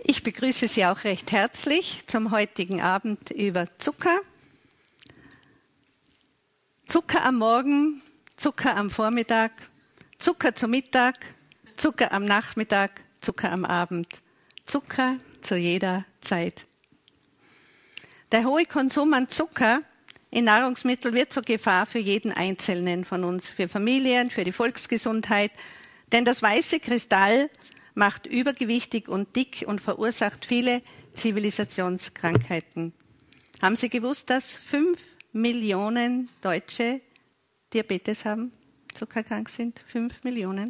Ich begrüße Sie auch recht herzlich zum heutigen Abend über Zucker. Zucker am Morgen, Zucker am Vormittag, Zucker zum Mittag, Zucker am Nachmittag, Zucker am Abend. Zucker zu jeder Zeit. Der hohe Konsum an Zucker in Nahrungsmitteln wird zur Gefahr für jeden Einzelnen von uns, für Familien, für die Volksgesundheit. Denn das weiße Kristall macht übergewichtig und dick und verursacht viele Zivilisationskrankheiten. Haben Sie gewusst, dass 5 Millionen Deutsche Diabetes haben, zuckerkrank sind? 5 Millionen.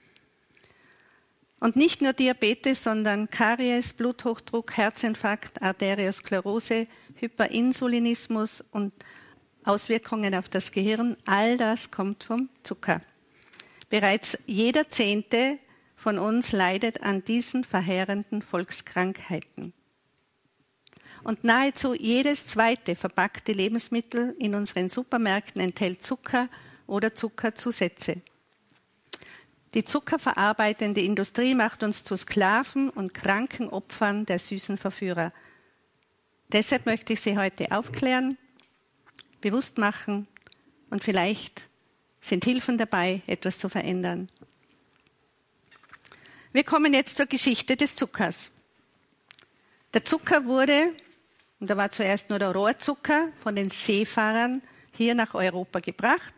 Und nicht nur Diabetes, sondern Karies, Bluthochdruck, Herzinfarkt, Arteriosklerose, Hyperinsulinismus und Auswirkungen auf das Gehirn, all das kommt vom Zucker. Bereits jeder 10. von uns leidet an diesen verheerenden Volkskrankheiten. Und nahezu jedes 2. verpackte Lebensmittel in unseren Supermärkten enthält Zucker oder Zuckerzusätze. Die zuckerverarbeitende Industrie macht uns zu Sklaven und kranken Opfern der süßen Verführer. Deshalb möchte ich Sie heute aufklären, bewusst machen und vielleicht sind Hilfen dabei, etwas zu verändern. Wir kommen jetzt zur Geschichte des Zuckers. Der Zucker wurde, und da war zuerst nur der Rohrzucker, von den Seefahrern hier nach Europa gebracht.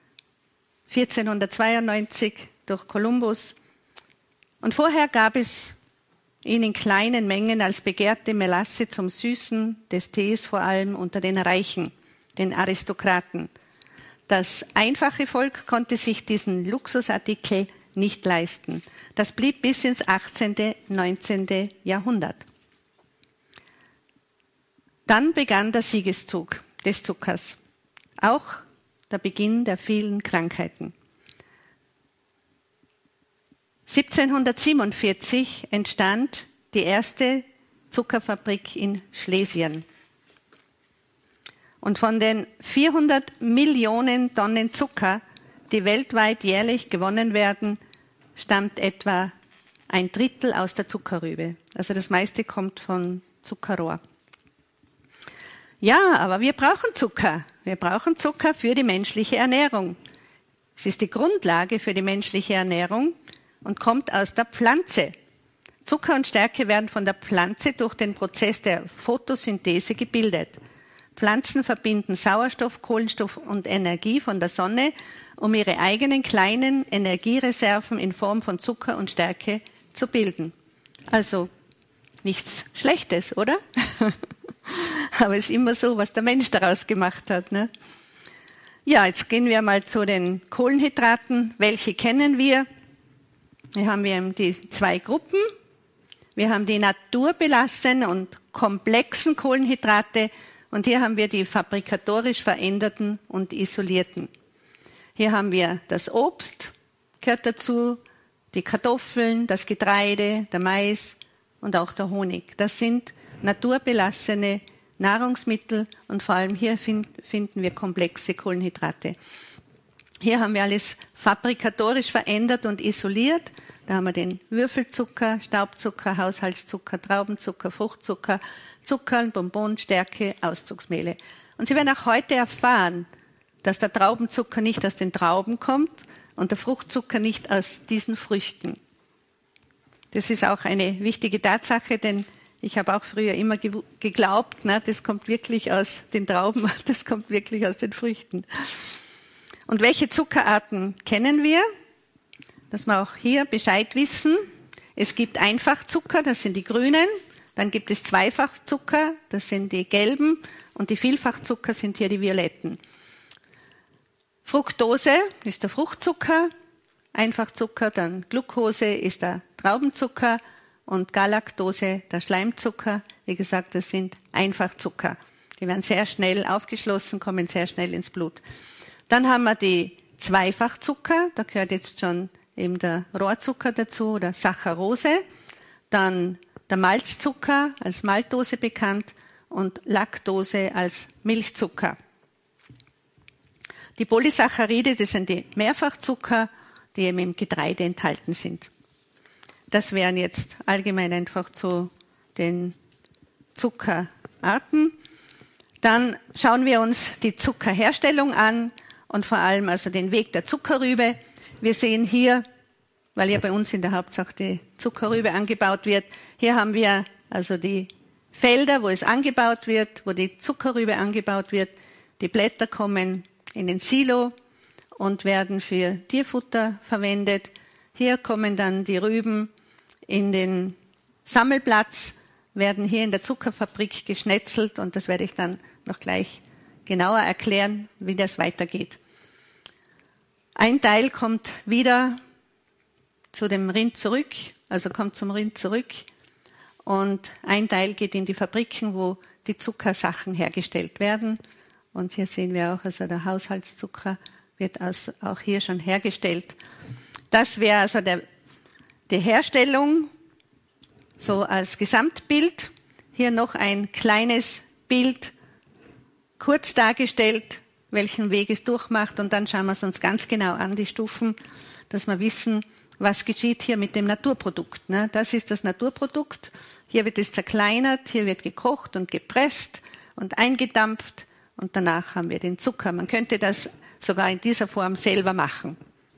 1492 durch Kolumbus. Und vorher gab es ihn in kleinen Mengen als begehrte Melasse zum Süßen des Tees, vor allem unter den Reichen, den Aristokraten. Das einfache Volk konnte sich diesen Luxusartikel nicht leisten. Das blieb bis ins 18., 19. Jahrhundert. Dann begann der Siegeszug des Zuckers, auch der Beginn der vielen Krankheiten. 1747 entstand die erste Zuckerfabrik in Schlesien. Und von den 400 Millionen Tonnen Zucker, die weltweit jährlich gewonnen werden, stammt etwa 1/3 aus der Zuckerrübe. Also das meiste kommt von Zuckerrohr. Ja, aber wir brauchen Zucker. Wir brauchen Zucker für die menschliche Ernährung. Es ist die Grundlage für die menschliche Ernährung und kommt aus der Pflanze. Zucker und Stärke werden von der Pflanze durch den Prozess der Photosynthese gebildet. Pflanzen verbinden Sauerstoff, Kohlenstoff und Energie von der Sonne, um ihre eigenen kleinen Energiereserven in Form von Zucker und Stärke zu bilden. Also nichts Schlechtes, oder? Aber es ist immer so, was der Mensch daraus gemacht hat, ne? Ja, jetzt gehen wir mal zu den Kohlenhydraten. Welche kennen wir? Hier haben wir die 2 Gruppen. Wir haben die naturbelassenen und komplexen Kohlenhydrate und hier haben wir die fabrikatorisch veränderten und isolierten. Hier haben wir das Obst, gehört dazu, die Kartoffeln, das Getreide, der Mais und auch der Honig. Das sind naturbelassene Nahrungsmittel und vor allem hier finden wir komplexe Kohlenhydrate. Hier haben wir alles fabrikatorisch verändert und isoliert. Da haben wir den Würfelzucker, Staubzucker, Haushaltszucker, Traubenzucker, Fruchtzucker, Zuckerl, Bonbon, Stärke, Auszugsmehle. Und Sie werden auch heute erfahren, dass der Traubenzucker nicht aus den Trauben kommt und der Fruchtzucker nicht aus diesen Früchten. Das ist auch eine wichtige Tatsache, denn ich habe auch früher immer geglaubt, na, das kommt wirklich aus den Trauben, das kommt wirklich aus den Früchten. Und welche Zuckerarten kennen wir? Dass wir auch hier Bescheid wissen. Es gibt Einfachzucker, das sind die grünen. Dann gibt es Zweifachzucker, das sind die gelben. Und die Vielfachzucker sind hier die violetten. Fructose ist der Fruchtzucker. Einfachzucker, dann Glucose ist der Traubenzucker. Und Galaktose, der Schleimzucker. Wie gesagt, das sind Einfachzucker. Die werden sehr schnell aufgeschlossen, kommen sehr schnell ins Blut. Dann haben wir die Zweifachzucker, da gehört jetzt schon eben der Rohrzucker dazu oder Saccharose. Dann der Malzzucker als Maltose bekannt und Laktose als Milchzucker. Die Polysaccharide, das sind die Mehrfachzucker, die eben im Getreide enthalten sind. Das wären jetzt allgemein einfach zu den Zuckerarten. Dann schauen wir uns die Zuckerherstellung an und vor allem also den Weg der Zuckerrübe. Wir sehen hier, weil ja bei uns in der Hauptsache die Zuckerrübe angebaut wird, hier haben wir also die Felder, wo es angebaut wird, wo die Zuckerrübe angebaut wird. Die Blätter kommen in den Silo und werden für Tierfutter verwendet. Hier kommen dann die Rüben in den Sammelplatz, werden hier in der Zuckerfabrik geschnetzelt und das werde ich dann noch gleich genauer erklären, wie das weitergeht. Ein Teil kommt wieder zu dem Rind zurück, also kommt zum Rind zurück und ein Teil geht in die Fabriken, wo die Zuckersachen hergestellt werden. Und hier sehen wir auch, also der Haushaltszucker wird auch hier schon hergestellt. Das wäre also die Herstellung so als Gesamtbild. Hier noch ein kleines Bild, kurz dargestellt, welchen Weg es durchmacht. Und dann schauen wir es uns ganz genau an, die Stufen, dass wir wissen, was geschieht hier mit dem Naturprodukt. Das ist das Naturprodukt. Hier wird es zerkleinert, hier wird gekocht und gepresst und eingedampft. Und danach haben wir den Zucker. Man könnte das sogar in dieser Form selber machen.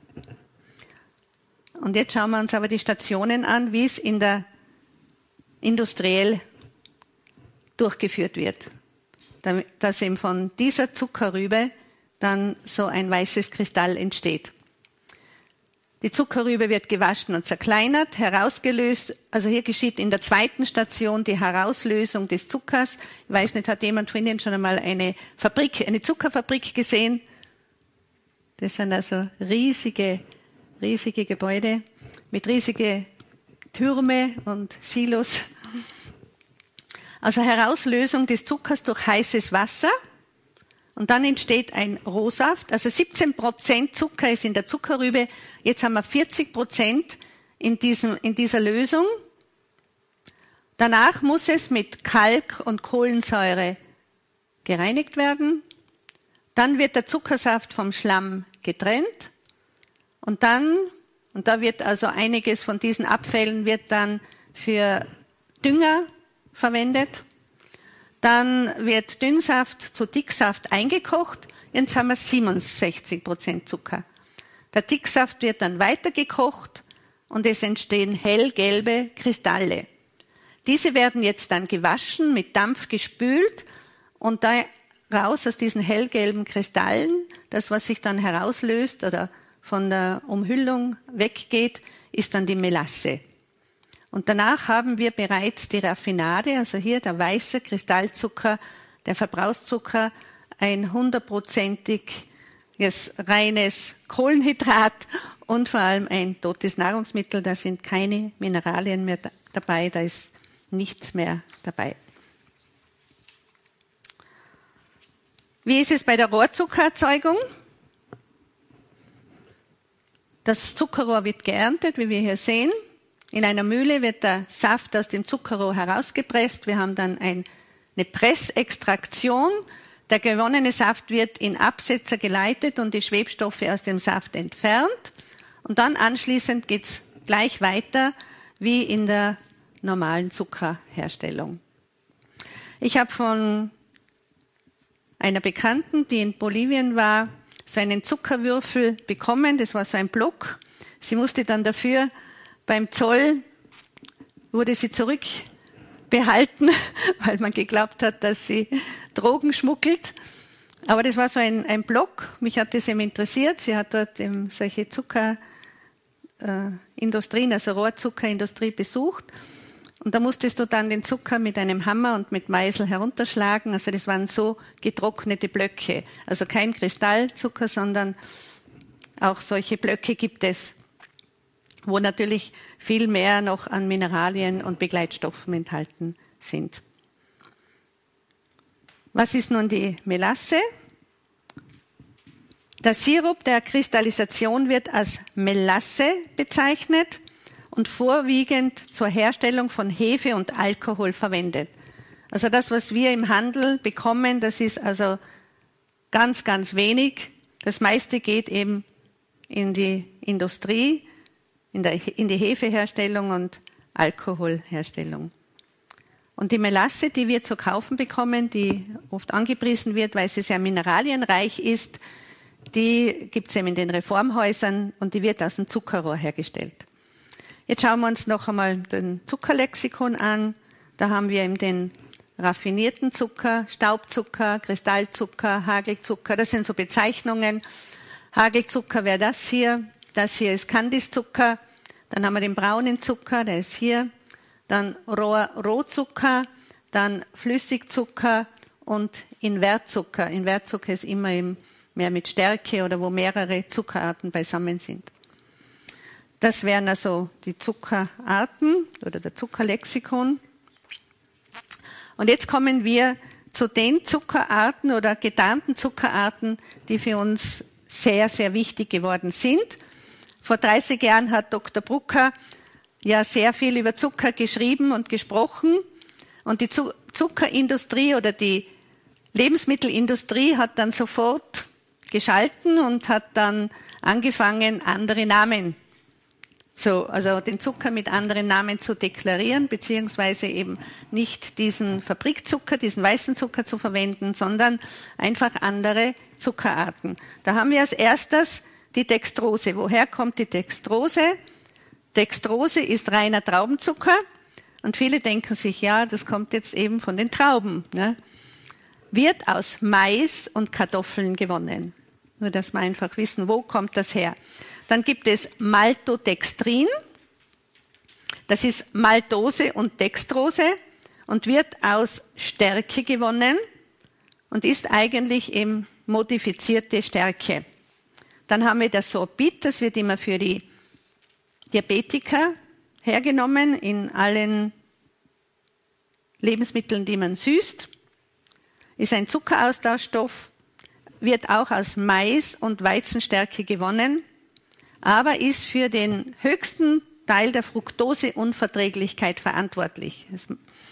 Und jetzt schauen wir uns aber die Stationen an, wie es industriell durchgeführt wird. Dass eben von dieser Zuckerrübe dann so ein weißes Kristall entsteht. Die Zuckerrübe wird gewaschen und zerkleinert, herausgelöst. Also hier geschieht in der zweiten Station die Herauslösung des Zuckers. Ich weiß nicht, hat jemand von Ihnen schon einmal eine Zuckerfabrik gesehen? Das sind also riesige Gebäude mit riesigen Türme und Silos. Also Herauslösung des Zuckers durch heißes Wasser. Und dann entsteht ein Rohsaft. Also 17% Zucker ist in der Zuckerrübe. Jetzt haben wir 40% in dieser Lösung. Danach muss es mit Kalk und Kohlensäure gereinigt werden. Dann wird der Zuckersaft vom Schlamm getrennt. Und da wird also einiges von diesen Abfällen wird dann für Dünger verwendet. Dann wird Dünnsaft zu Dicksaft eingekocht. Jetzt haben wir 67% Zucker. Der Dicksaft wird dann weitergekocht und es entstehen hellgelbe Kristalle. Diese werden jetzt dann gewaschen, mit Dampf gespült und da raus aus diesen hellgelben Kristallen, das was sich dann herauslöst oder von der Umhüllung weggeht, ist dann die Melasse. Und danach haben wir bereits die Raffinade, also hier der weiße Kristallzucker, der Verbrauchszucker, ein 100%iges reines Kohlenhydrat und vor allem ein totes Nahrungsmittel. Da sind keine Mineralien mehr dabei, da ist nichts mehr dabei. Wie ist es bei der Rohrzuckererzeugung? Das Zuckerrohr wird geerntet, wie wir hier sehen. In einer Mühle wird der Saft aus dem Zuckerrohr herausgepresst. Wir haben dann eine Pressextraktion. Der gewonnene Saft wird in Absetzer geleitet und die Schwebstoffe aus dem Saft entfernt. Und dann anschließend geht es gleich weiter wie in der normalen Zuckerherstellung. Ich habe von einer Bekannten, die in Bolivien war, so einen Zuckerwürfel bekommen. Das war so ein Block. Sie musste dann dafür beim Zoll wurde sie zurückbehalten, weil man geglaubt hat, dass sie Drogen schmuggelt. Aber das war so ein Block. Mich hat das eben interessiert. Sie hat dort eben solche Zuckerindustrien, also Rohrzuckerindustrie besucht. Und da musstest du dann den Zucker mit einem Hammer und mit Meißel herunterschlagen. Also das waren so getrocknete Blöcke. Also kein Kristallzucker, sondern auch solche Blöcke gibt es, wo natürlich viel mehr noch an Mineralien und Begleitstoffen enthalten sind. Was ist nun die Melasse? Der Sirup der Kristallisation wird als Melasse bezeichnet und vorwiegend zur Herstellung von Hefe und Alkohol verwendet. Also das, was wir im Handel bekommen, das ist also ganz, ganz wenig. Das meiste geht eben in die Industrie, in die Hefeherstellung und Alkoholherstellung. Und die Melasse, die wir zu kaufen bekommen, die oft angepriesen wird, weil sie sehr mineralienreich ist, die gibt es eben in den Reformhäusern und die wird aus dem Zuckerrohr hergestellt. Jetzt schauen wir uns noch einmal den Zuckerlexikon an. Da haben wir eben den raffinierten Zucker, Staubzucker, Kristallzucker, Hagelzucker. Das sind so Bezeichnungen. Hagelzucker wäre das hier. Das hier ist Kandiszucker. Dann haben wir den braunen Zucker, der ist hier. Dann Rohzucker, dann Flüssigzucker und Invertzucker. Invertzucker ist immer eben mehr mit Stärke oder wo mehrere Zuckerarten beisammen sind. Das wären also die Zuckerarten oder der Zuckerlexikon. Und jetzt kommen wir zu den Zuckerarten oder getarnten Zuckerarten, die für uns sehr, sehr wichtig geworden sind. Vor 30 Jahren hat Dr. Brucker ja sehr viel über Zucker geschrieben und gesprochen. Und die Zuckerindustrie oder die Lebensmittelindustrie hat dann sofort geschalten und hat dann angefangen, andere Namen also den Zucker mit anderen Namen zu deklarieren, beziehungsweise eben nicht diesen Fabrikzucker, diesen weißen Zucker zu verwenden, sondern einfach andere Zuckerarten. Da haben wir als erstes die Dextrose. Woher kommt die Dextrose? Dextrose ist reiner Traubenzucker und viele denken sich, ja, das kommt jetzt eben von den Trauben. Ne? Wird aus Mais und Kartoffeln gewonnen. Nur, dass wir einfach wissen, wo kommt das her. Dann gibt es Maltodextrin. Das ist Maltose und Dextrose und wird aus Stärke gewonnen und ist eigentlich eben modifizierte Stärke. Dann haben wir das Sorbit, das wird immer für die Diabetiker hergenommen in allen Lebensmitteln, die man süßt. Ist ein Zuckeraustauschstoff, wird auch aus Mais und Weizenstärke gewonnen, aber ist für den höchsten Teil der Fructoseunverträglichkeit verantwortlich. Es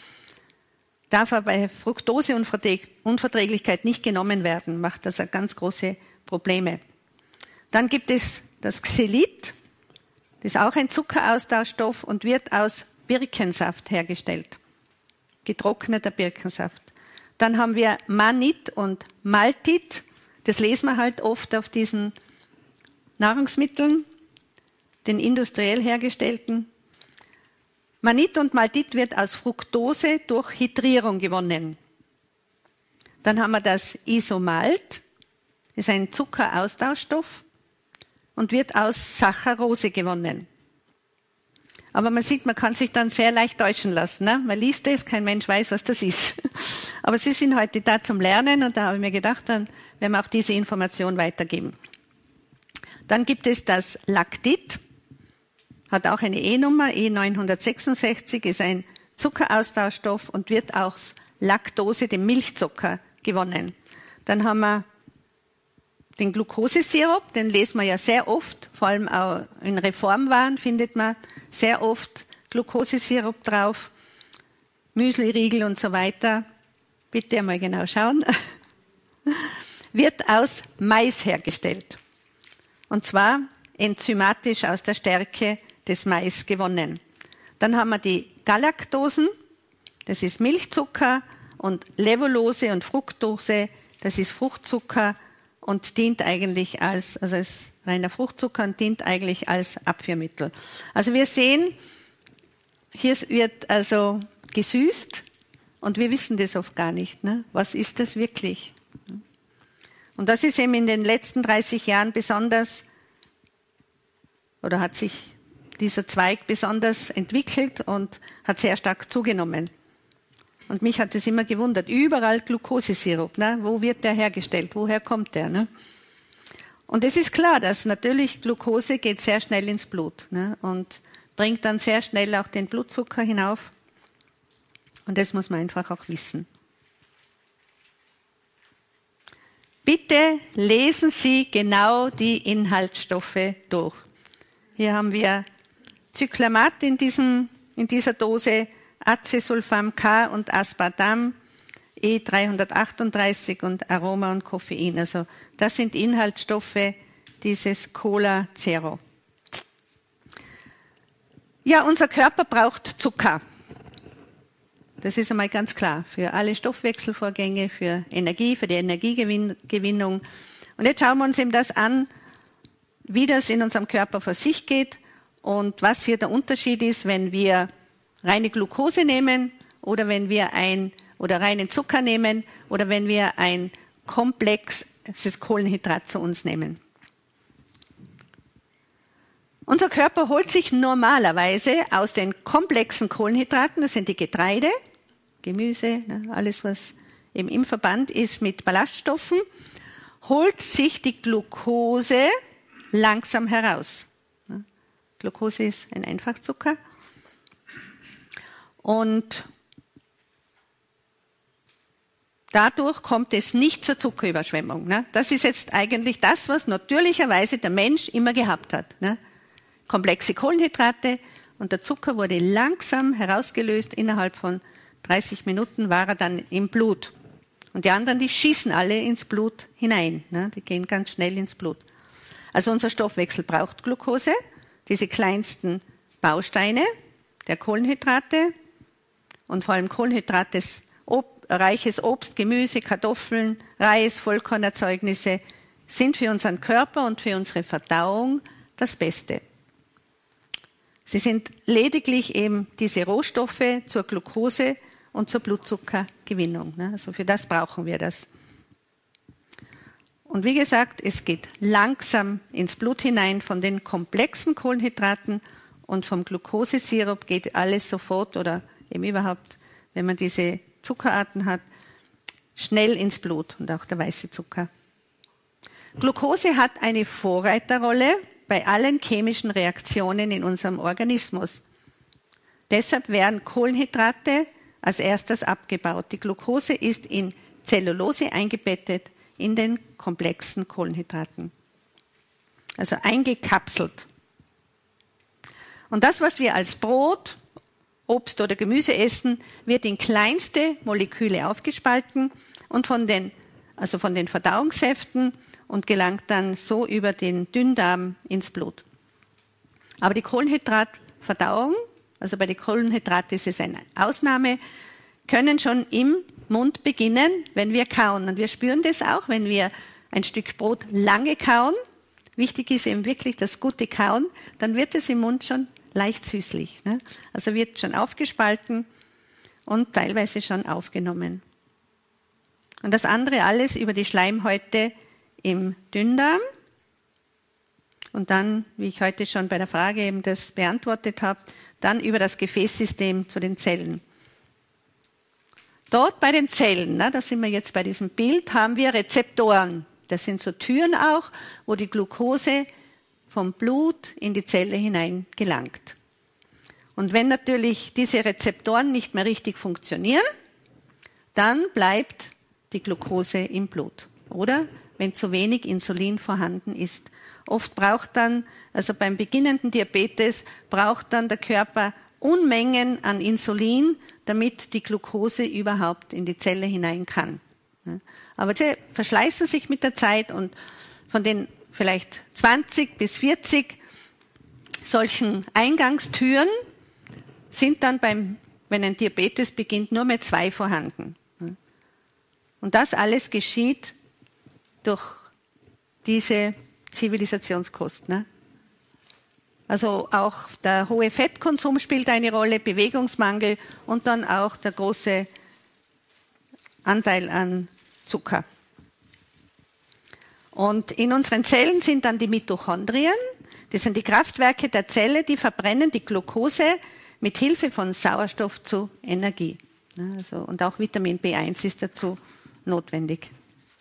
darf aber bei Fructoseunverträglichkeit nicht genommen werden, macht das ganz große Probleme. Dann gibt es das Xylit, das ist auch ein Zuckeraustauschstoff und wird aus Birkensaft hergestellt, getrockneter Birkensaft. Dann haben wir Mannit und Maltit, das lesen wir halt oft auf diesen Nahrungsmitteln, den industriell hergestellten. Mannit und Maltit wird aus Fructose durch Hydrierung gewonnen. Dann haben wir das Isomalt, das ist ein Zuckeraustauschstoff und wird aus Saccharose gewonnen. Aber man sieht, man kann sich dann sehr leicht täuschen lassen. Ne? Man liest es, kein Mensch weiß, was das ist. Aber Sie sind heute da zum Lernen und da habe ich mir gedacht, dann werden wir auch diese Information weitergeben. Dann gibt es das Lactit, hat auch eine E-Nummer, E966, ist ein Zuckeraustauschstoff und wird aus Laktose, dem Milchzucker, gewonnen. Dann haben wir den Glukosesirup, den lesen wir ja sehr oft, vor allem auch in Reformwaren findet man sehr oft Glukosesirup drauf, Müsliriegel und so weiter. Bitte einmal genau schauen. Wird aus Mais hergestellt. Und zwar enzymatisch aus der Stärke des Mais gewonnen. Dann haben wir die Galaktosen, das ist Milchzucker, und Levulose und Fructose, das ist Fruchtzucker und dient eigentlich also ist reiner Fruchtzucker und dient eigentlich als Abführmittel. Also wir sehen, hier wird also gesüßt und wir wissen das oft gar nicht. Ne? Was ist das wirklich? Und das ist eben in den letzten 30 Jahren besonders, oder hat sich dieser Zweig besonders entwickelt und hat sehr stark zugenommen. Und mich hat es immer gewundert, überall Glukosesirup, ne? Wo wird der hergestellt, woher kommt der? Ne? Und es ist klar, dass natürlich Glukose geht sehr schnell ins Blut, ne? Und bringt dann sehr schnell auch den Blutzucker hinauf. Und das muss man einfach auch wissen. Bitte lesen Sie genau die Inhaltsstoffe durch. Hier haben wir Cyclamat in dieser Dose, Acesulfam K und Aspartam, E338 und Aroma und Koffein. Also das sind Inhaltsstoffe dieses Cola Zero. Ja, unser Körper braucht Zucker. Das ist einmal ganz klar für alle Stoffwechselvorgänge, für Energie, für die Energiegewinnung. Und jetzt schauen wir uns eben das an, wie das in unserem Körper vor sich geht und was hier der Unterschied ist, wenn wir reine Glucose nehmen oder wenn wir reinen Zucker nehmen oder wenn wir ein komplexes Kohlenhydrat zu uns nehmen. Unser Körper holt sich normalerweise aus den komplexen Kohlenhydraten, das sind die Getreide, Gemüse, alles was eben im Verband ist mit Ballaststoffen, holt sich die Glucose langsam heraus. Glucose ist ein Einfachzucker. Und dadurch kommt es nicht zur Zuckerüberschwemmung. Das ist jetzt eigentlich das, was natürlicherweise der Mensch immer gehabt hat. Komplexe Kohlenhydrate und der Zucker wurde langsam herausgelöst. Innerhalb von 30 Minuten war er dann im Blut. Und die anderen, die schießen alle ins Blut hinein. Die gehen ganz schnell ins Blut. Also unser Stoffwechsel braucht Glucose, diese kleinsten Bausteine der Kohlenhydrate und vor allem kohlenhydrates reiches Obst, Gemüse, Kartoffeln, Reis, Vollkornerzeugnisse sind für unseren Körper und für unsere Verdauung das Beste. Sie sind lediglich eben diese Rohstoffe zur Glucose und zur Blutzuckergewinnung. Also für das brauchen wir das. Und wie gesagt, es geht langsam ins Blut hinein von den komplexen Kohlenhydraten und vom Glukosesirup geht alles sofort oder eben überhaupt, wenn man diese Zuckerarten hat, schnell ins Blut und auch der weiße Zucker. Glucose hat eine Vorreiterrolle bei allen chemischen Reaktionen in unserem Organismus. Deshalb werden Kohlenhydrate als erstes abgebaut. Die Glucose ist in Zellulose eingebettet in den komplexen Kohlenhydraten. Also eingekapselt. Und das, was wir als Brot, Obst oder Gemüse essen, wird in kleinste Moleküle aufgespalten und von den Verdauungssäften und gelangt dann so über den Dünndarm ins Blut. Aber die Kohlenhydratverdauung, also bei den Kohlenhydraten ist es eine Ausnahme, können schon im Mund beginnen, wenn wir kauen. Und wir spüren das auch, wenn wir ein Stück Brot lange kauen. Wichtig ist eben wirklich das gute Kauen, dann wird es im Mund schon leicht süßlich. Also wird schon aufgespalten und teilweise schon aufgenommen. Und das andere alles über die Schleimhäute im Dünndarm. Und dann, wie ich heute schon bei der Frage eben das beantwortet habe, dann über das Gefäßsystem zu den Zellen. Dort bei den Zellen, da sind wir jetzt bei diesem Bild, haben wir Rezeptoren. Das sind so Türen auch, wo die Glucose vom Blut in die Zelle hinein gelangt. Und wenn natürlich diese Rezeptoren nicht mehr richtig funktionieren, dann bleibt die Glucose im Blut. Oder wenn zu wenig Insulin vorhanden ist. Oft braucht dann, also beim beginnenden Diabetes, braucht dann der Körper Unmengen an Insulin, damit die Glucose überhaupt in die Zelle hinein kann. Aber sie verschleißen sich mit der Zeit und von den vielleicht 20 bis 40 solchen Eingangstüren sind dann wenn ein Diabetes beginnt, nur mehr 2 vorhanden. Und das alles geschieht durch diese Zivilisationskost. Also auch der hohe Fettkonsum spielt eine Rolle, Bewegungsmangel und dann auch der große Anteil an Zucker. Und in unseren Zellen sind dann die Mitochondrien, das sind die Kraftwerke der Zelle, die verbrennen die Glucose mit Hilfe von Sauerstoff zu Energie. Und auch Vitamin B1 ist dazu notwendig.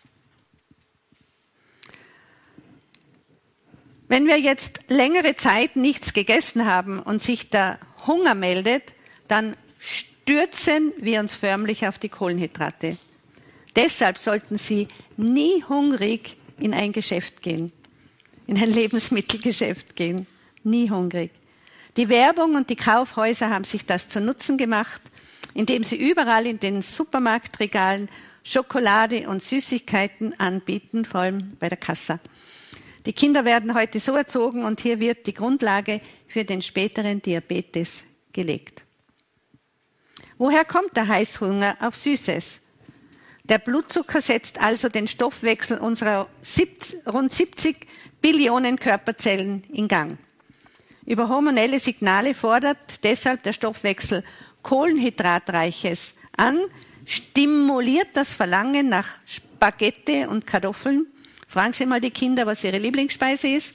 Wenn wir jetzt längere Zeit nichts gegessen haben und sich der Hunger meldet, dann stürzen wir uns förmlich auf die Kohlenhydrate. Deshalb sollten Sie nie hungrig in ein Geschäft gehen, in ein Lebensmittelgeschäft gehen. Nie hungrig. Die Werbung und die Kaufhäuser haben sich das zu Nutzen gemacht, indem sie überall in den Supermarktregalen Schokolade und Süßigkeiten anbieten, vor allem bei der Kassa. Die Kinder werden heute so erzogen und hier wird die Grundlage für den späteren Diabetes gelegt. Woher kommt der Heißhunger auf Süßes? Der Blutzucker setzt also den Stoffwechsel unserer rund 70 Billionen Körperzellen in Gang. Über hormonelle Signale fordert deshalb der Stoffwechsel Kohlenhydratreiches an, stimuliert das Verlangen nach Spaghetti und Kartoffeln. Fragen Sie mal die Kinder, was ihre Lieblingsspeise ist.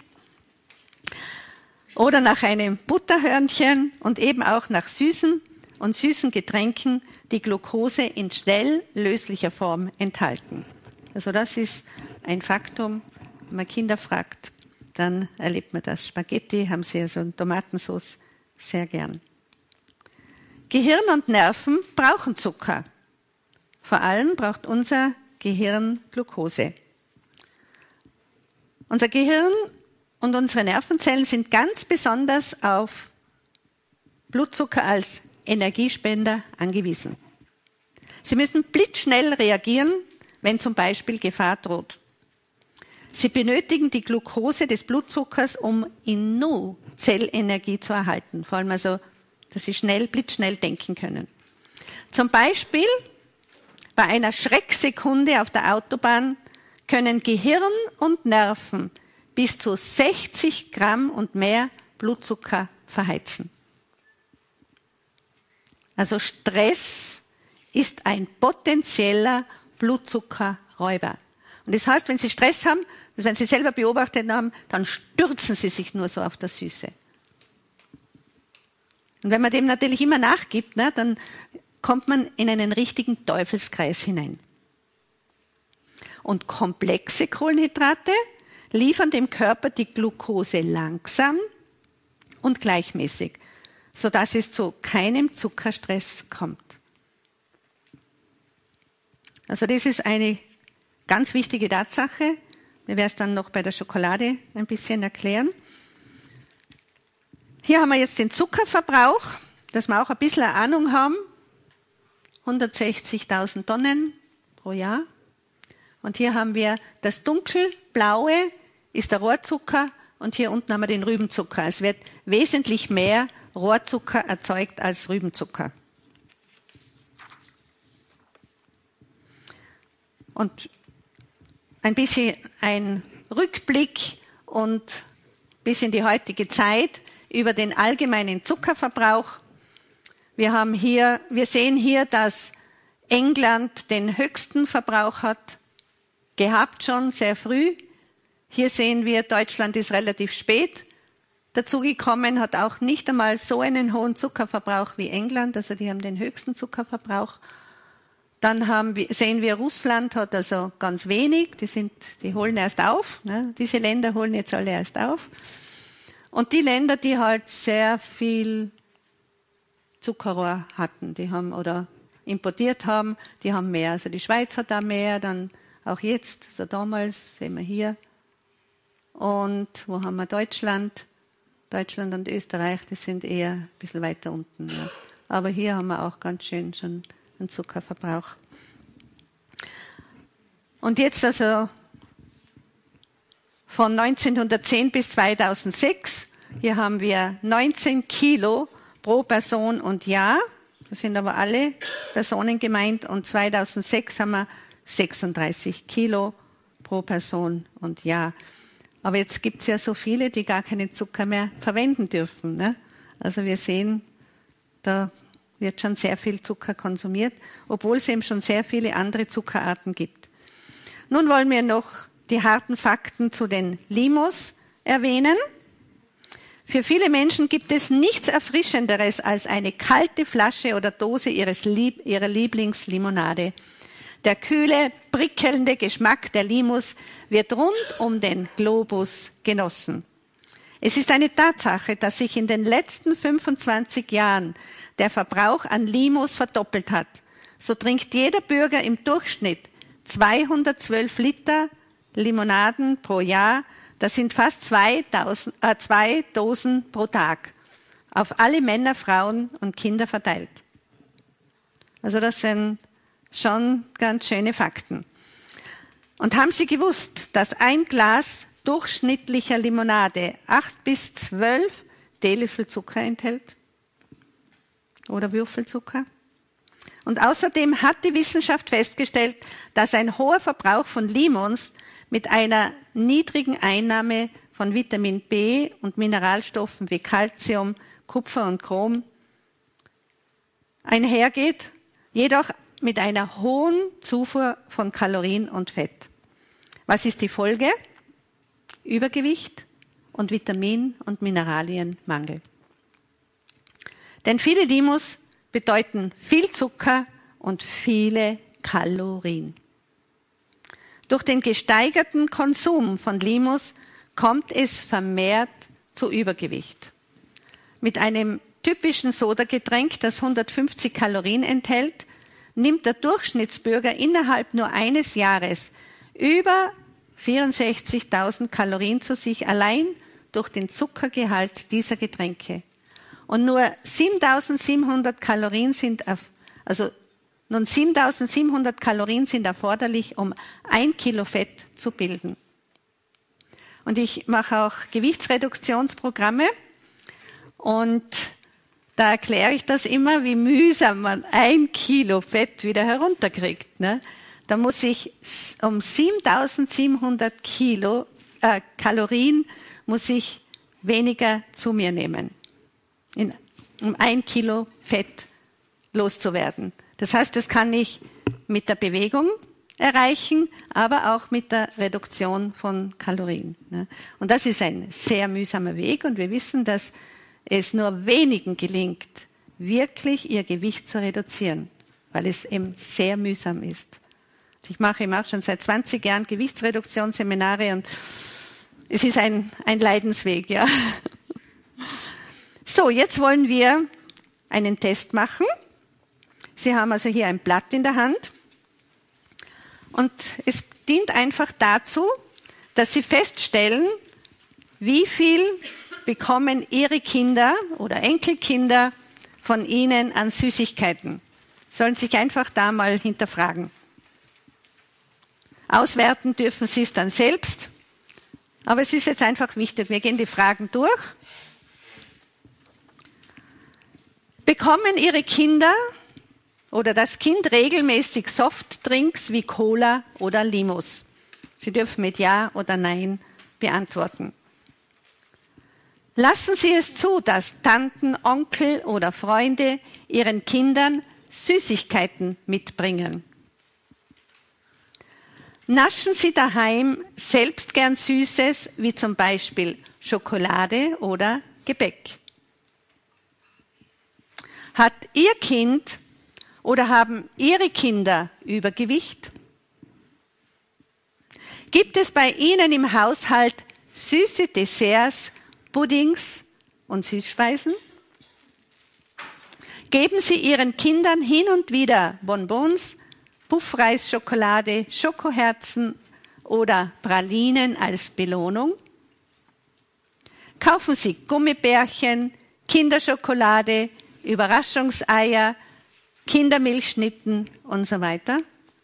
Oder nach einem Butterhörnchen und eben auch nach süßen und süßen Getränken, die Glucose in schnell löslicher Form enthalten. Also das ist ein Faktum. Wenn man Kinder fragt, dann erlebt man das. Spaghetti haben sie also in Tomatensauce sehr gern. Gehirn und Nerven brauchen Zucker. Vor allem braucht unser Gehirn Glucose. Unser Gehirn und unsere Nervenzellen sind ganz besonders auf Blutzucker als Energiespender angewiesen. Sie müssen blitzschnell reagieren, wenn zum Beispiel Gefahr droht. Sie benötigen die Glucose des Blutzuckers, um Zellenergie zu erhalten. Vor allem also, dass sie blitzschnell denken können. Zum Beispiel bei einer Schrecksekunde auf der Autobahn können Gehirn und Nerven bis zu 60 Gramm und mehr Blutzucker verheizen. Also Stress ist ein potenzieller Blutzuckerräuber. Und das heißt, wenn Sie Stress haben, also wenn Sie selber beobachtet haben, dann stürzen Sie sich nur so auf das Süße. Und wenn man dem natürlich immer nachgibt, dann kommt man in einen richtigen Teufelskreis hinein. Und komplexe Kohlenhydrate liefern dem Körper die Glucose langsam und gleichmäßig, sodass es zu keinem Zuckerstress kommt. Also das ist eine ganz wichtige Tatsache. Wir werden es dann noch bei der Schokolade ein bisschen erklären. Hier haben wir jetzt den Zuckerverbrauch, dass wir auch ein bisschen eine Ahnung haben. 160.000 Tonnen pro Jahr. Und hier haben wir das dunkelblaue, ist der Rohrzucker, und hier unten haben wir den Rübenzucker. Es wird wesentlich mehr Rohrzucker erzeugt als Rübenzucker. Und ein bisschen ein Rückblick und bis in die heutige Zeit über den allgemeinen Zuckerverbrauch. Wir sehen hier, dass England den höchsten Verbrauch hat, gehabt schon sehr früh. Hier sehen wir, Deutschland ist relativ spät dazugekommen, hat auch nicht einmal so einen hohen Zuckerverbrauch wie England, also die haben den höchsten Zuckerverbrauch. Dann sehen wir, Russland hat also ganz wenig, die holen erst auf, ne? Diese Länder holen jetzt alle erst auf. Und die Länder, die halt sehr viel Zuckerrohr hatten, die haben oder importiert haben, die haben mehr. Also die Schweiz hat da mehr, dann auch jetzt, also damals, sehen wir hier. Und wo haben wir Deutschland? Deutschland und Österreich, die sind eher ein bisschen weiter unten. Ja. Aber hier haben wir auch ganz schön schon einen Zuckerverbrauch. Und jetzt also von 1910 bis 2006, hier haben wir 19 Kilo pro Person und Jahr. Das sind aber alle Personen gemeint. Und 2006 haben wir 36 Kilo pro Person und Jahr. Aber jetzt gibt es ja so viele, die gar keinen Zucker mehr verwenden dürfen. Ne? Also wir sehen, da wird schon sehr viel Zucker konsumiert, obwohl es eben schon sehr viele andere Zuckerarten gibt. Nun wollen wir noch die harten Fakten zu den Limos erwähnen. Für viele Menschen gibt es nichts Erfrischenderes als eine kalte Flasche oder Dose ihrer Lieblingslimonade. Der kühle, prickelnde Geschmack der Limos wird rund um den Globus genossen. Es ist eine Tatsache, dass sich in den letzten 25 Jahren der Verbrauch an Limos verdoppelt hat. So trinkt jeder Bürger im Durchschnitt 212 Liter Limonaden pro Jahr. Das sind fast 2 Dosen pro Tag. Auf alle Männer, Frauen und Kinder verteilt. Also das sind schon ganz schöne Fakten. Und haben Sie gewusst, dass ein Glas durchschnittlicher Limonade 8 bis 12 Teelöffel Zucker enthält? Oder Würfelzucker? Und außerdem hat die Wissenschaft festgestellt, dass ein hoher Verbrauch von Limons mit einer niedrigen Einnahme von Vitamin B und Mineralstoffen wie Calcium, Kupfer und Chrom einhergeht, jedoch mit einer hohen Zufuhr von Kalorien und Fett. Was ist die Folge? Übergewicht und Vitamin- und Mineralienmangel. Denn viele Limos bedeuten viel Zucker und viele Kalorien. Durch den gesteigerten Konsum von Limos kommt es vermehrt zu Übergewicht. Mit einem typischen Sodagetränk, das 150 Kalorien enthält, nimmt der Durchschnittsbürger innerhalb nur eines Jahres über 64.000 Kalorien zu sich, allein durch den Zuckergehalt dieser Getränke. Und nur 7.700 Kalorien sind erforderlich, um 1 Kilo Fett zu bilden. Und ich mache auch Gewichtsreduktionsprogramme und da erkläre ich das immer, wie mühsam man 1 Kilo Fett wieder herunterkriegt. Ne? Da muss ich um 7.700 Kalorien muss ich weniger zu mir nehmen, um 1 Kilo Fett loszuwerden. Das heißt, das kann ich mit der Bewegung erreichen, aber auch mit der Reduktion von Kalorien. Ne? Und das ist ein sehr mühsamer Weg und wir wissen, dass es nur wenigen gelingt, wirklich ihr Gewicht zu reduzieren, weil es eben sehr mühsam ist. Ich mache auch schon seit 20 Jahren Gewichtsreduktionsseminare und es ist ein Leidensweg, ja. So, jetzt wollen wir einen Test machen. Sie haben also hier ein Blatt in der Hand und es dient einfach dazu, dass Sie feststellen, wie viel bekommen Ihre Kinder oder Enkelkinder von Ihnen an Süßigkeiten. Sollen sich einfach da mal hinterfragen. Auswerten dürfen Sie es dann selbst, aber es ist jetzt einfach wichtig. Wir gehen die Fragen durch. Bekommen Ihre Kinder oder das Kind regelmäßig Softdrinks wie Cola oder Limos? Sie dürfen mit Ja oder Nein beantworten. Lassen Sie es zu, dass Tanten, Onkel oder Freunde ihren Kindern Süßigkeiten mitbringen. Naschen Sie daheim selbst gern Süßes, wie zum Beispiel Schokolade oder Gebäck? Hat Ihr Kind oder haben Ihre Kinder Übergewicht? Gibt es bei Ihnen im Haushalt süße Desserts, Puddings und Süßspeisen? Geben Sie Ihren Kindern hin und wieder Bonbons, Puffreisschokolade, Schokoherzen oder Pralinen als Belohnung? Kaufen Sie Gummibärchen, Kinderschokolade, Überraschungseier, Kindermilchschnitten und so weiter?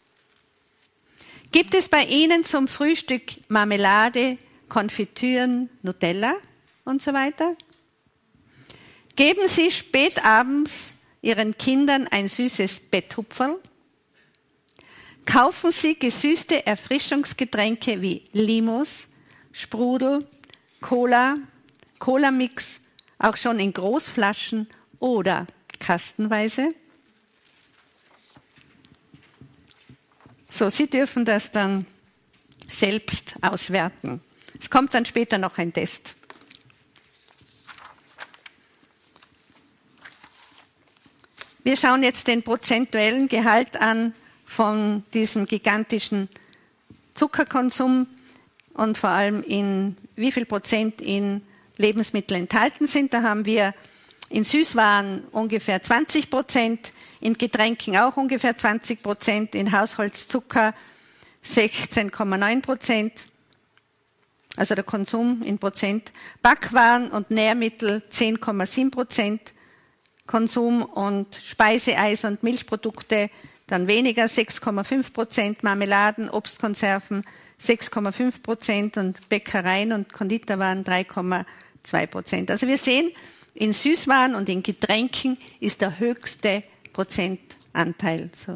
Gibt es bei Ihnen zum Frühstück Marmelade, Konfitüren, Nutella und so weiter? Geben Sie spät abends Ihren Kindern ein süßes Betthupferl? Kaufen Sie gesüßte Erfrischungsgetränke wie Limos, Sprudel, Cola, Cola-Mix, auch schon in Großflaschen oder kastenweise? So, Sie dürfen das dann selbst auswerten. Es kommt dann später noch ein Test. Wir schauen jetzt den prozentuellen Gehalt an von diesem gigantischen Zuckerkonsum und vor allem in wie viel Prozent in Lebensmitteln enthalten sind. Da haben wir in Süßwaren ungefähr 20%, in Getränken auch ungefähr 20%, in Haushaltszucker 16,9%, also der Konsum in Prozent, Backwaren und Nährmittel 10,7% Konsum und Speiseeis und Milchprodukte dann weniger, 6,5%, Marmeladen, Obstkonserven 6,5% und Bäckereien und Konditorwaren 3,2%. Also wir sehen, in Süßwaren und in Getränken ist der höchste Prozentanteil Anteil. So.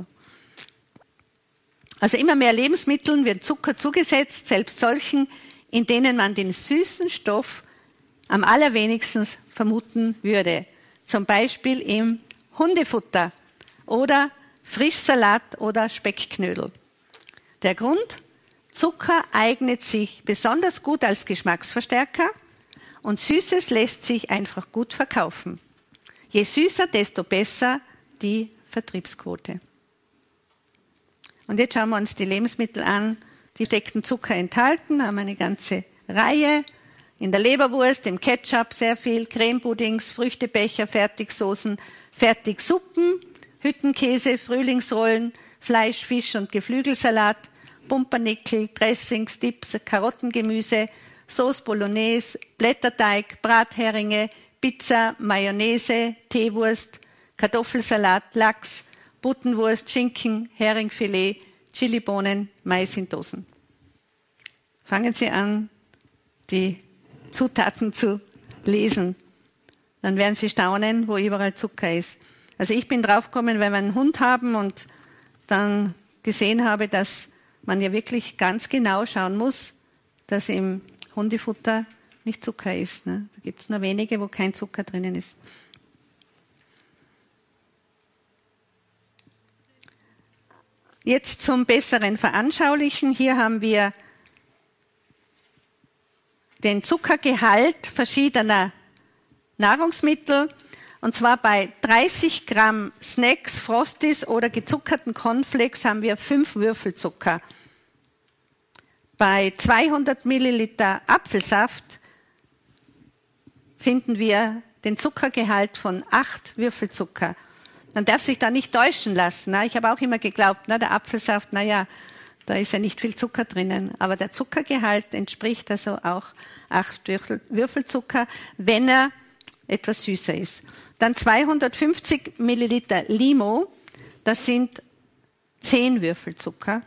Also immer mehr Lebensmitteln wird Zucker zugesetzt, selbst solchen, in denen man den süßen Stoff am allerwenigsten vermuten würde. Zum Beispiel im Hundefutter oder Frischsalat oder Speckknödel. Der Grund? Zucker eignet sich besonders gut als Geschmacksverstärker und Süßes lässt sich einfach gut verkaufen. Je süßer, desto besser die Vertriebsquote. Und jetzt schauen wir uns die Lebensmittel an, die steckten Zucker enthalten, haben eine ganze Reihe. In der Leberwurst, im Ketchup sehr viel, Cremepuddings, Früchtebecher, Fertigsoßen, Fertigsuppen, Hüttenkäse, Frühlingsrollen, Fleisch, Fisch und Geflügelsalat, Pumpernickel, Dressings, Dips, Karottengemüse, Sauce Bolognese, Blätterteig, Bratheringe, Pizza, Mayonnaise, Teewurst, Kartoffelsalat, Lachs, Buttenwurst, Schinken, Heringfilet, Chilibohnen, Mais in Dosen. Fangen Sie an, die Zutaten zu lesen. Dann werden Sie staunen, wo überall Zucker ist. Also ich bin draufgekommen, weil wir einen Hund haben und dann gesehen habe, dass man ja wirklich ganz genau schauen muss, dass im Hundefutter nicht Zucker ist. Ne? Da gibt es nur wenige, wo kein Zucker drinnen ist. Jetzt zum besseren Veranschaulichen. Hier haben wir den Zuckergehalt verschiedener Nahrungsmittel. Und zwar bei 30 Gramm Snacks, Frosties oder gezuckerten Cornflakes haben wir 5 Würfel Zucker. Bei 200 Milliliter Apfelsaft finden wir den Zuckergehalt von 8 Würfel Zucker. Man darf sich da nicht täuschen lassen. Ich habe auch immer geglaubt, der Apfelsaft, da ist ja nicht viel Zucker drinnen. Aber der Zuckergehalt entspricht also auch 8 Würfel Zucker, wenn er etwas süßer ist. Dann 250 Milliliter Limo, das sind 10 Würfel Zucker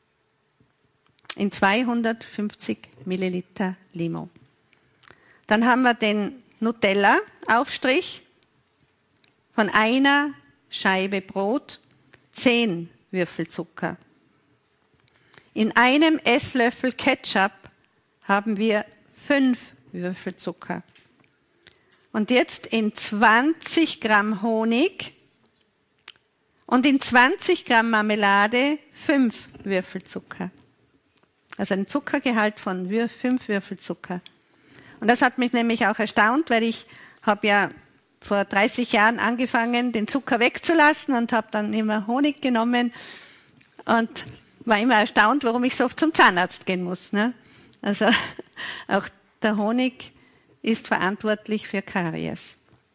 in 250 Milliliter Limo. Dann haben wir den Nutella-Aufstrich von einer Scheibe Brot, 10 Würfel Zucker. In einem Esslöffel Ketchup haben wir 5 Würfel Zucker. Und jetzt in 20 Gramm Honig und in 20 Gramm Marmelade 5 Würfel Zucker. Also ein Zuckergehalt von 5 Würfel Zucker. Und das hat mich nämlich auch erstaunt, weil ich habe ja vor 30 Jahren angefangen, den Zucker wegzulassen und habe dann immer Honig genommen und war immer erstaunt, warum ich so oft zum Zahnarzt gehen muss. Ne? Also auch der Honig ist verantwortlich für Karies.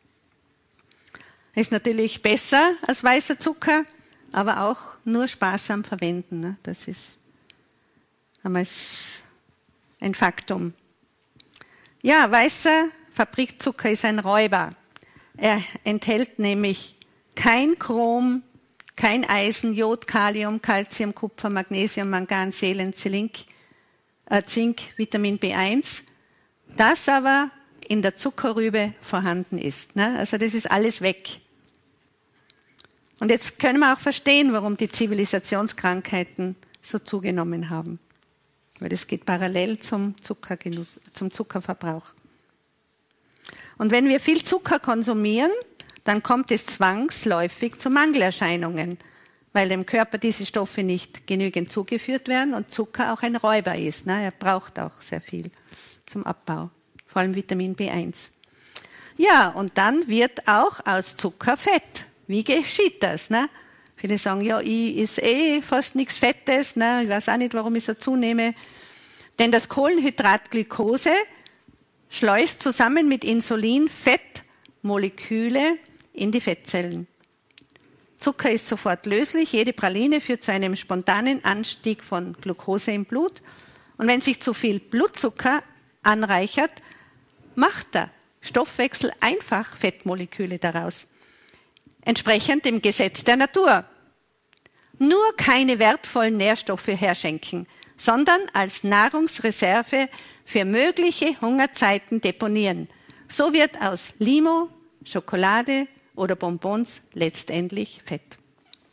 Ist natürlich besser als weißer Zucker, aber auch nur sparsam verwenden. Ne? Das ist einmal ein Faktum. Ja, weißer Fabrikzucker ist ein Räuber. Er enthält nämlich kein Chrom, kein Eisen, Jod, Kalium, Calcium, Kupfer, Magnesium, Mangan, Selen, Zink, Vitamin B1, das aber in der Zuckerrübe vorhanden ist. Ne? Also das ist alles weg. Und jetzt können wir auch verstehen, warum die Zivilisationskrankheiten so zugenommen haben. Weil das geht parallel zum Zuckergenuss, zum Zuckerverbrauch. Und wenn wir viel Zucker konsumieren, dann kommt es zwangsläufig zu Mangelerscheinungen, weil dem Körper diese Stoffe nicht genügend zugeführt werden und Zucker auch ein Räuber ist. Ne? Er braucht auch sehr viel zum Abbau, vor allem Vitamin B1. Ja, und dann wird auch aus Zucker Fett. Wie geschieht das? Ne? Viele sagen, ja, ich esse fast nichts Fettes, ne? Ich weiß auch nicht, warum ich so zunehme. Denn das Kohlenhydrat Glucose schleust zusammen mit Insulin Fettmoleküle in die Fettzellen. Zucker ist sofort löslich. Jede Praline führt zu einem spontanen Anstieg von Glucose im Blut. Und wenn sich zu viel Blutzucker anreichert, macht der Stoffwechsel einfach Fettmoleküle daraus. Entsprechend dem Gesetz der Natur. Nur keine wertvollen Nährstoffe herschenken, sondern als Nahrungsreserve für mögliche Hungerzeiten deponieren. So wird aus Limo, Schokolade oder Bonbons letztendlich Fett.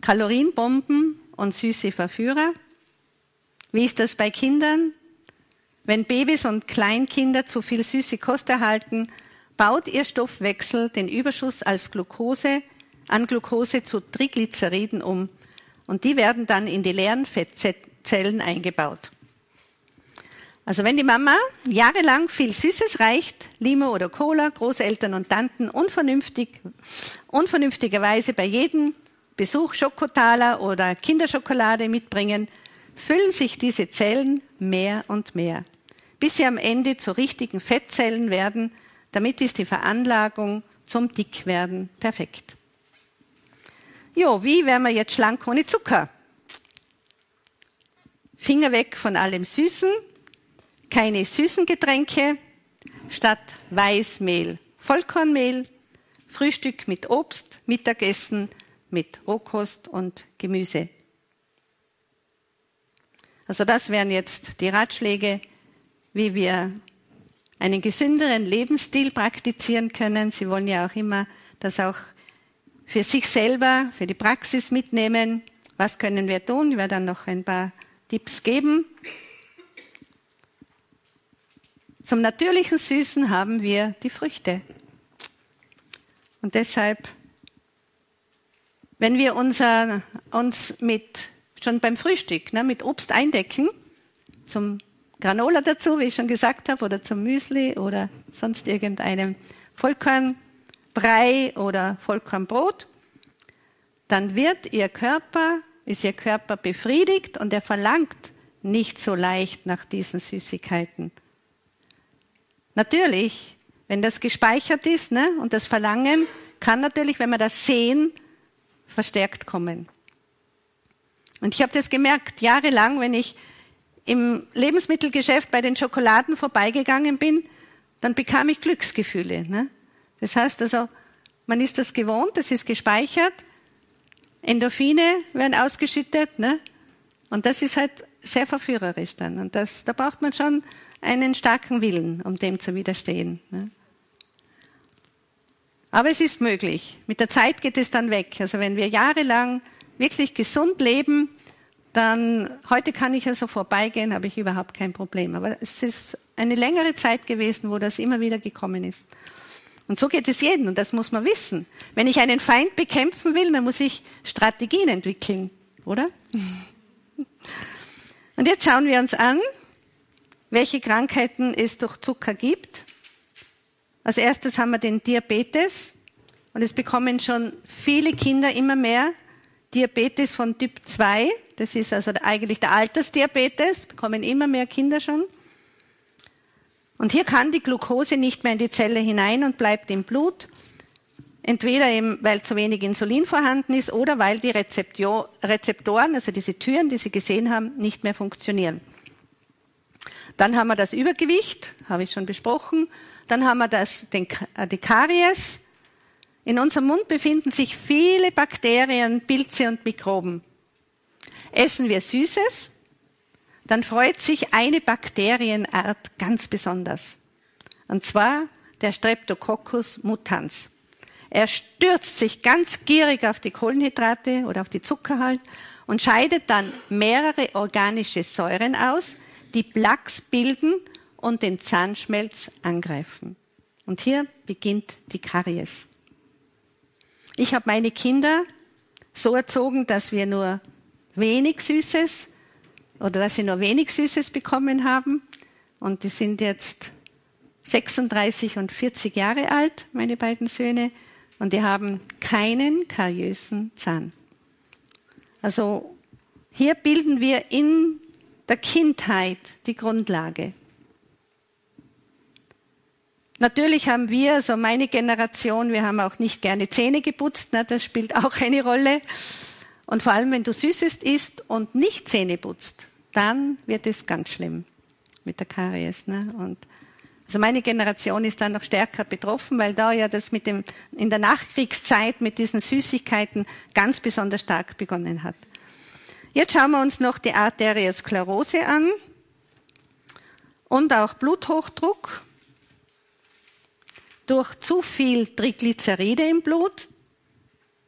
Kalorienbomben und süße Verführer. Wie ist das bei Kindern? Wenn Babys und Kleinkinder zu viel süße Kost erhalten, baut ihr Stoffwechsel den Überschuss an Glucose zu Triglyceriden um. Und die werden dann in die leeren Fettzellen eingebaut. Also wenn die Mama jahrelang viel Süßes reicht, Limo oder Cola, Großeltern und Tanten unvernünftigerweise bei jedem Besuch Schokotaler oder Kinderschokolade mitbringen, füllen sich diese Zellen mehr und mehr, bis sie am Ende zu richtigen Fettzellen werden. Damit ist die Veranlagung zum Dickwerden perfekt. Jo, wie werden wir jetzt schlank ohne Zucker? Finger weg von allem Süßen, keine süßen Getränke, statt Weißmehl Vollkornmehl, Frühstück mit Obst, Mittagessen mit Rohkost und Gemüse. Also das wären jetzt die Ratschläge, wie wir einen gesünderen Lebensstil praktizieren können. Sie wollen ja auch immer das auch für sich selber, für die Praxis mitnehmen. Was können wir tun? Ich werde dann noch ein paar Tipps geben. Zum natürlichen Süßen haben wir die Früchte. Und deshalb, wenn wir uns schon beim Frühstück mit Obst eindecken, zum Granola dazu, wie ich schon gesagt habe, oder zum Müsli oder sonst irgendeinem Vollkornbrei oder Vollkornbrot, dann ist Ihr Körper befriedigt und er verlangt nicht so leicht nach diesen Süßigkeiten. Natürlich, wenn das gespeichert ist, und das Verlangen kann natürlich, wenn wir das sehen, verstärkt kommen. Und ich habe das gemerkt, jahrelang, wenn ich im Lebensmittelgeschäft bei den Schokoladen vorbeigegangen bin, dann bekam ich Glücksgefühle. Das heißt also, man ist das gewohnt, das ist gespeichert, Endorphine werden ausgeschüttet, und das ist halt sehr verführerisch dann. Und da braucht man schon einen starken Willen, um dem zu widerstehen. Aber es ist möglich. Mit der Zeit geht es dann weg. Also wenn wir jahrelang wirklich gesund leben, dann, heute kann ich also vorbeigehen, habe ich überhaupt kein Problem. Aber es ist eine längere Zeit gewesen, wo das immer wieder gekommen ist. Und so geht es jedem, und das muss man wissen. Wenn ich einen Feind bekämpfen will, dann muss ich Strategien entwickeln, oder? Und jetzt schauen wir uns an, welche Krankheiten es durch Zucker gibt. Als erstes haben wir den Diabetes, und es bekommen schon viele Kinder immer mehr Diabetes von Typ 2. Das ist also eigentlich der Altersdiabetes, bekommen immer mehr Kinder schon. Und hier kann die Glucose nicht mehr in die Zelle hinein und bleibt im Blut. Entweder eben, weil zu wenig Insulin vorhanden ist oder weil die Rezeptoren, also diese Türen, die Sie gesehen haben, nicht mehr funktionieren. Dann haben wir das Übergewicht, habe ich schon besprochen. Dann haben wir die Karies. In unserem Mund befinden sich viele Bakterien, Pilze und Mikroben. Essen wir Süßes, dann freut sich eine Bakterienart ganz besonders. Und zwar der Streptococcus mutans. Er stürzt sich ganz gierig auf die Kohlenhydrate oder auf die Zucker halt und scheidet dann mehrere organische Säuren aus, die Plaques bilden und den Zahnschmelz angreifen. Und hier beginnt die Karies. Ich habe meine Kinder so erzogen, dass wir nur wenig Süßes oder dass sie nur wenig Süßes bekommen haben. Und die sind jetzt 36 und 40 Jahre alt, meine beiden Söhne. Und die haben keinen kariösen Zahn. Also hier bilden wir in der Kindheit die Grundlage. Natürlich haben wir, also meine Generation, wir haben auch nicht gerne Zähne geputzt, das spielt auch eine Rolle. Und vor allem, wenn du Süßes isst und nicht Zähne putzt, dann wird es ganz schlimm mit der Karies. Und also meine Generation ist dann noch stärker betroffen, weil da ja das in der Nachkriegszeit mit diesen Süßigkeiten ganz besonders stark begonnen hat. Jetzt schauen wir uns noch die Arteriosklerose an und auch Bluthochdruck. Durch zu viel Triglyceride im Blut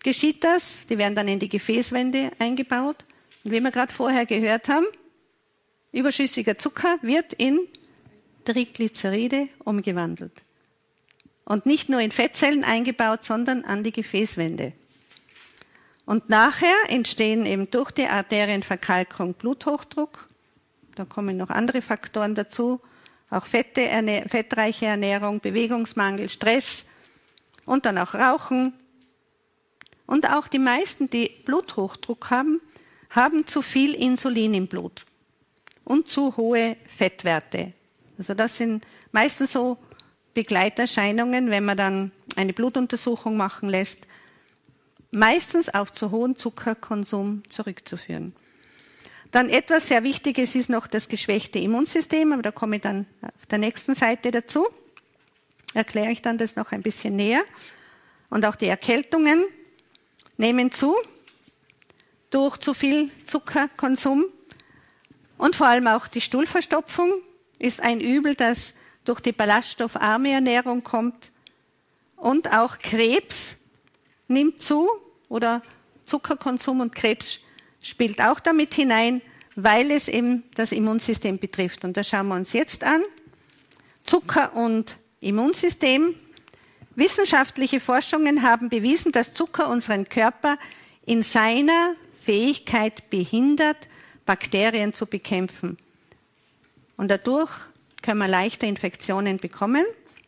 geschieht das. Die werden dann in die Gefäßwände eingebaut. Und wie wir gerade vorher gehört haben, überschüssiger Zucker wird in Triglyceride umgewandelt. Und nicht nur in Fettzellen eingebaut, sondern an die Gefäßwände. Und nachher entstehen eben durch die Arterienverkalkung Bluthochdruck. Da kommen noch andere Faktoren dazu, auch fettreiche Ernährung, Bewegungsmangel, Stress und dann auch Rauchen. Und auch die meisten, die Bluthochdruck haben, haben zu viel Insulin im Blut und zu hohe Fettwerte. Also das sind meistens so Begleiterscheinungen, wenn man dann eine Blutuntersuchung machen lässt, meistens auf zu hohen Zuckerkonsum zurückzuführen. Dann etwas sehr Wichtiges ist noch das geschwächte Immunsystem, aber da komme ich dann auf der nächsten Seite dazu. Erkläre ich dann das noch ein bisschen näher. Und auch die Erkältungen nehmen zu durch zu viel Zuckerkonsum. Und vor allem auch die Stuhlverstopfung ist ein Übel, das durch die ballaststoffarme Ernährung kommt. Und auch Krebs nimmt zu oder Zuckerkonsum und Krebs spielt auch damit hinein, weil es eben das Immunsystem betrifft. Und das schauen wir uns jetzt an. Zucker und Immunsystem. Wissenschaftliche Forschungen haben bewiesen, dass Zucker unseren Körper in seiner Fähigkeit behindert, Bakterien zu bekämpfen. Und dadurch können wir leichter Infektionen bekommen.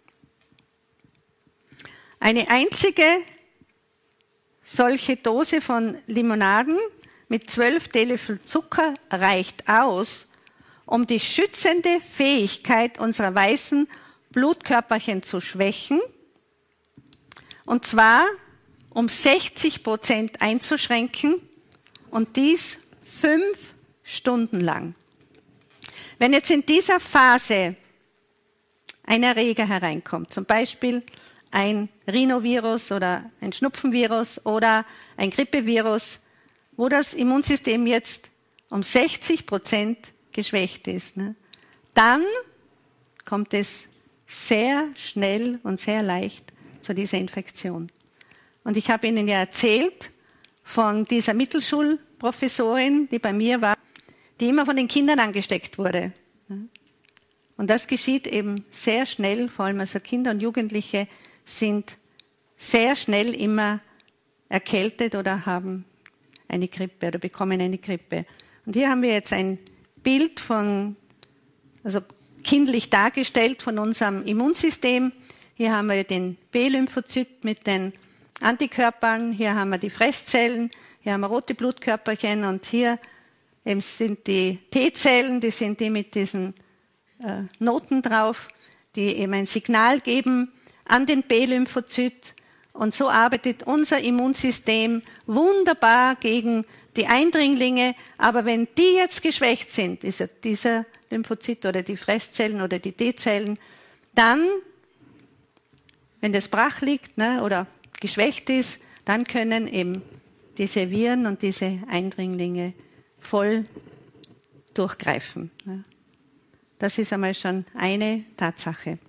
Eine einzige solche Dose von Limonaden mit 12 Teelöffel Zucker reicht aus, um die schützende Fähigkeit unserer weißen Blutkörperchen zu schwächen, und zwar um 60% einzuschränken, und dies 5 Stunden lang. Wenn jetzt in dieser Phase ein Erreger hereinkommt, zum Beispiel ein Rhinovirus oder ein Schnupfenvirus oder ein Grippevirus, wo das Immunsystem jetzt um 60% geschwächt ist, dann kommt es sehr schnell und sehr leicht zu dieser Infektion. Und ich habe Ihnen ja erzählt von dieser Mittelschulprofessorin, die bei mir war, die immer von den Kindern angesteckt wurde. Und das geschieht eben sehr schnell, vor allem also Kinder und Jugendliche sind sehr schnell immer erkältet oder haben eine Grippe oder bekommen eine Grippe. Und hier haben wir jetzt ein Bild also kindlich dargestellt von unserem Immunsystem. Hier haben wir den B-Lymphozyt mit den Antikörpern, hier haben wir die Fresszellen, hier haben wir rote Blutkörperchen und hier eben sind die T-Zellen, die sind die mit diesen Noten drauf, die eben ein Signal geben an den B-Lymphozyt. Und so arbeitet unser Immunsystem wunderbar gegen die Eindringlinge. Aber wenn die jetzt geschwächt sind, dieser Lymphozyt oder die Fresszellen oder die T-Zellen, dann, wenn das brach liegt oder geschwächt ist, dann können eben diese Viren und diese Eindringlinge voll durchgreifen. Das ist einmal schon eine Tatsache.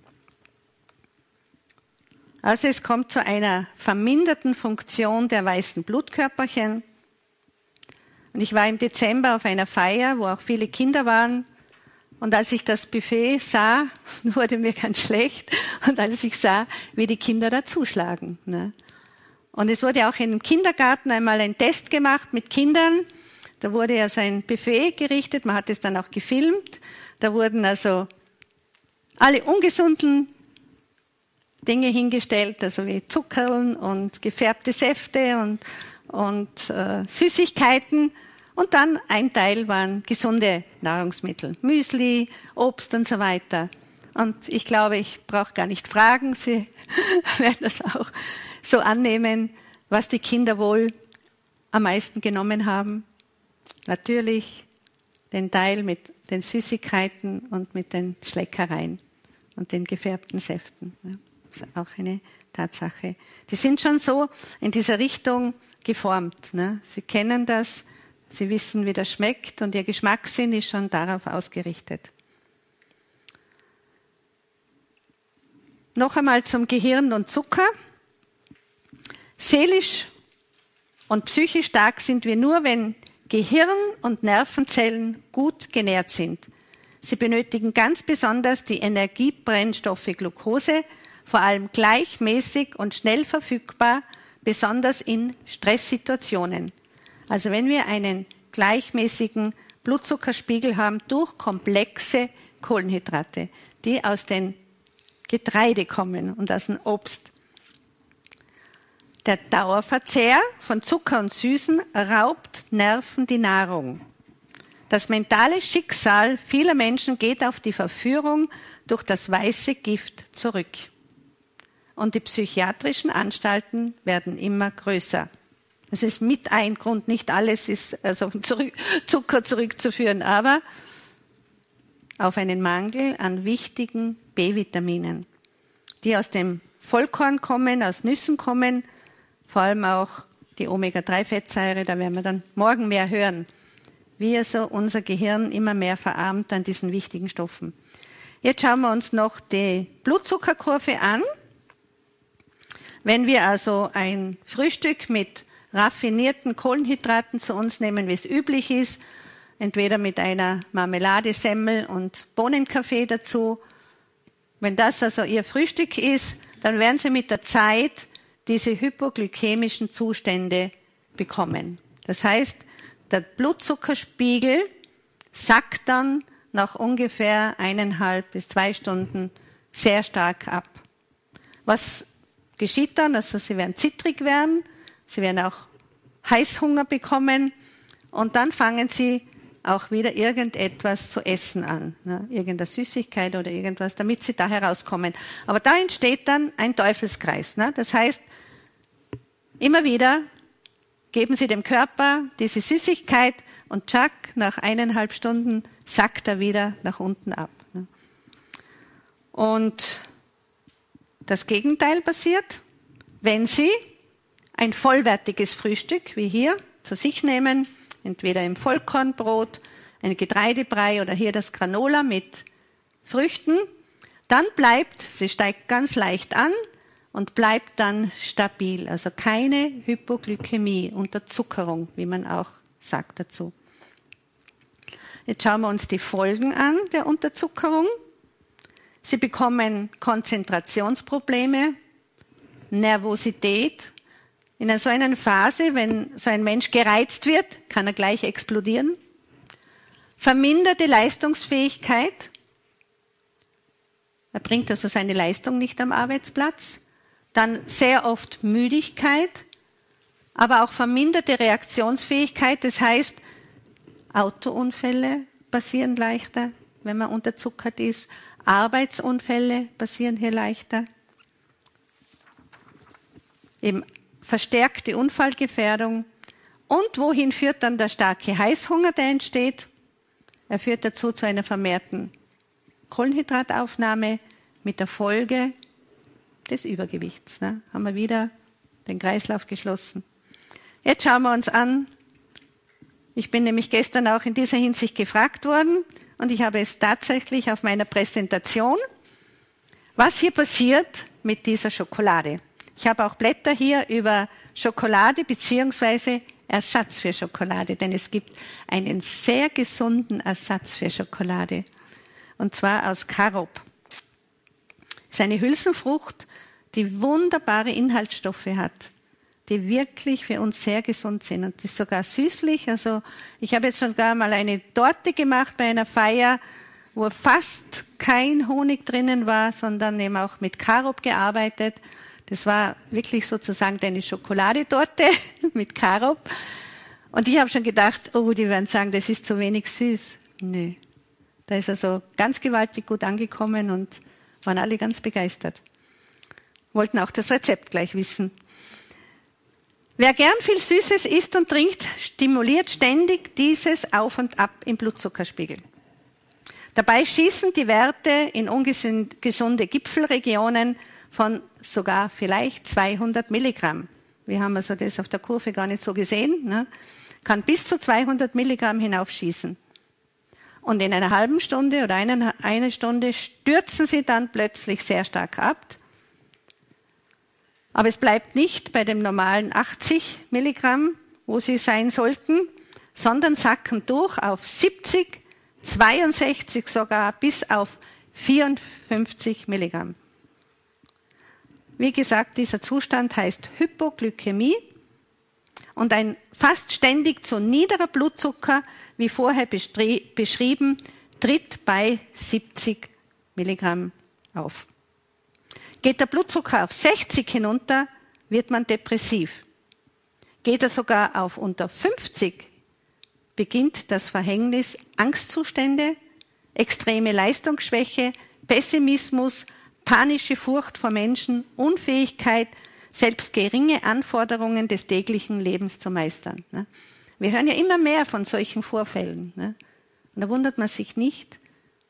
Also es kommt zu einer verminderten Funktion der weißen Blutkörperchen. Und ich war im Dezember auf einer Feier, wo auch viele Kinder waren. Und als ich das Buffet sah, wurde mir ganz schlecht. Und als ich sah, wie die Kinder da zuschlagen. Und es wurde auch im Kindergarten einmal ein Test gemacht mit Kindern. Da wurde also ein Buffet gerichtet, man hat es dann auch gefilmt. Da wurden also alle ungesunden Dinge hingestellt, also wie Zuckerl und gefärbte Säfte und Süßigkeiten. Und dann ein Teil waren gesunde Nahrungsmittel, Müsli, Obst und so weiter. Und ich glaube, ich brauche gar nicht fragen, Sie werden das auch so annehmen, was die Kinder wohl am meisten genommen haben. Natürlich den Teil mit den Süßigkeiten und mit den Schleckereien und den gefärbten Säften. Das ist auch eine Tatsache. Die sind schon so in dieser Richtung geformt. Sie kennen das, sie wissen, wie das schmeckt und ihr Geschmackssinn ist schon darauf ausgerichtet. Noch einmal zum Gehirn und Zucker. Seelisch Und psychisch stark sind wir nur, wenn Gehirn und Nervenzellen gut genährt sind. Sie benötigen ganz besonders die Energiebrennstoffe Glucose, vor allem gleichmäßig und schnell verfügbar, besonders in Stresssituationen. Also wenn wir einen gleichmäßigen Blutzuckerspiegel haben durch komplexe Kohlenhydrate, die aus den Getreide kommen und aus dem Obst. Der Dauerverzehr von Zucker und Süßen raubt Nerven die Nahrung. Das mentale Schicksal vieler Menschen geht auf die Verführung durch das weiße Gift zurück. Und die psychiatrischen Anstalten werden immer größer. Das ist mit ein Grund, nicht alles ist also auf Zucker zurückzuführen, aber auf einen Mangel an wichtigen B-Vitaminen, die aus dem Vollkorn kommen, aus Nüssen kommen, vor allem auch die Omega-3-Fettsäure, da werden wir dann morgen mehr hören, wie also unser Gehirn immer mehr verarmt an diesen wichtigen Stoffen. Jetzt schauen wir uns noch die Blutzuckerkurve an. Wenn wir also ein Frühstück mit raffinierten Kohlenhydraten zu uns nehmen, wie es üblich ist, entweder mit einer Marmelade, Semmel und Bohnenkaffee dazu. Wenn das also Ihr Frühstück ist, dann werden Sie mit der Zeit diese hypoglykämischen Zustände bekommen. Das heißt, der Blutzuckerspiegel sackt dann nach ungefähr 1,5 bis 2 Stunden sehr stark ab. Was geschieht dann? Also Sie werden zittrig werden, Sie werden auch Heißhunger bekommen und dann fangen Sie auch wieder irgendetwas zu essen an, ne? Irgendeine Süßigkeit oder irgendwas, damit Sie da herauskommen. Aber da entsteht dann ein Teufelskreis. Ne? Das heißt, immer wieder geben Sie dem Körper diese Süßigkeit und tschack, nach 1,5 Stunden sackt er wieder nach unten ab. Ne? Und das Gegenteil passiert, wenn Sie ein vollwertiges Frühstück, wie hier, zu sich nehmen, entweder im Vollkornbrot, ein Getreidebrei oder hier das Granola mit Früchten, dann sie steigt ganz leicht an und bleibt dann stabil. Also keine Hypoglykämie, Unterzuckerung, wie man auch sagt dazu. Jetzt schauen wir uns die Folgen an der Unterzuckerung. Sie bekommen Konzentrationsprobleme, Nervosität. In so einer Phase, wenn so ein Mensch gereizt wird, kann er gleich explodieren. Verminderte Leistungsfähigkeit. Er bringt also seine Leistung nicht am Arbeitsplatz. Dann sehr oft Müdigkeit, aber auch verminderte Reaktionsfähigkeit. Das heißt, Autounfälle passieren leichter, wenn man unterzuckert ist. Arbeitsunfälle passieren hier leichter. Eben verstärkte Unfallgefährdung. Und wohin führt dann der starke Heißhunger, der entsteht? Er führt dazu zu einer vermehrten Kohlenhydrataufnahme mit der Folge des Übergewichts. Ne? Haben wir wieder den Kreislauf geschlossen. Jetzt schauen wir uns an. Ich bin nämlich gestern auch in dieser Hinsicht gefragt worden und ich habe es tatsächlich auf meiner Präsentation, was hier passiert mit dieser Schokolade. Ich habe auch Blätter hier über Schokolade bzw. Ersatz für Schokolade, denn es gibt einen sehr gesunden Ersatz für Schokolade, und zwar aus Carob. Es ist eine Hülsenfrucht, die wunderbare Inhaltsstoffe hat, die wirklich für uns sehr gesund sind und ist sogar süßlich. Also ich habe jetzt schon gar mal eine Torte gemacht bei einer Feier, wo fast kein Honig drinnen war, sondern eben auch mit Carob gearbeitet. Das war wirklich sozusagen eine Schokoladetorte mit Carob. Und ich habe schon gedacht, oh, die werden sagen, das ist zu wenig süß. Nö. Da ist also ganz gewaltig gut angekommen und waren alle ganz begeistert. Wollten auch das Rezept gleich wissen. Wer gern viel Süßes isst und trinkt, stimuliert ständig dieses Auf und Ab im Blutzuckerspiegel. Dabei schießen die Werte in ungesunde Gipfelregionen von sogar vielleicht 200 Milligramm. Wir haben also das auf der Kurve gar nicht so gesehen. Ne? Kann bis zu 200 Milligramm hinaufschießen. Und in einer halben Stunde oder eine Stunde stürzen sie dann plötzlich sehr stark ab. Aber es bleibt nicht bei dem normalen 80 Milligramm, wo sie sein sollten, sondern sacken durch auf 70, 62 sogar bis auf 54 Milligramm. Wie gesagt, dieser Zustand heißt Hypoglykämie und ein fast ständig zu niederer Blutzucker, wie vorher beschrieben, tritt bei 70 Milligramm auf. Geht der Blutzucker auf 60 hinunter, wird man depressiv. Geht er sogar auf unter 50, beginnt das Verhängnis Angstzustände, extreme Leistungsschwäche, Pessimismus, panische Furcht vor Menschen, Unfähigkeit, selbst geringe Anforderungen des täglichen Lebens zu meistern. Wir hören ja immer mehr von solchen Vorfällen. Und da wundert man sich nicht,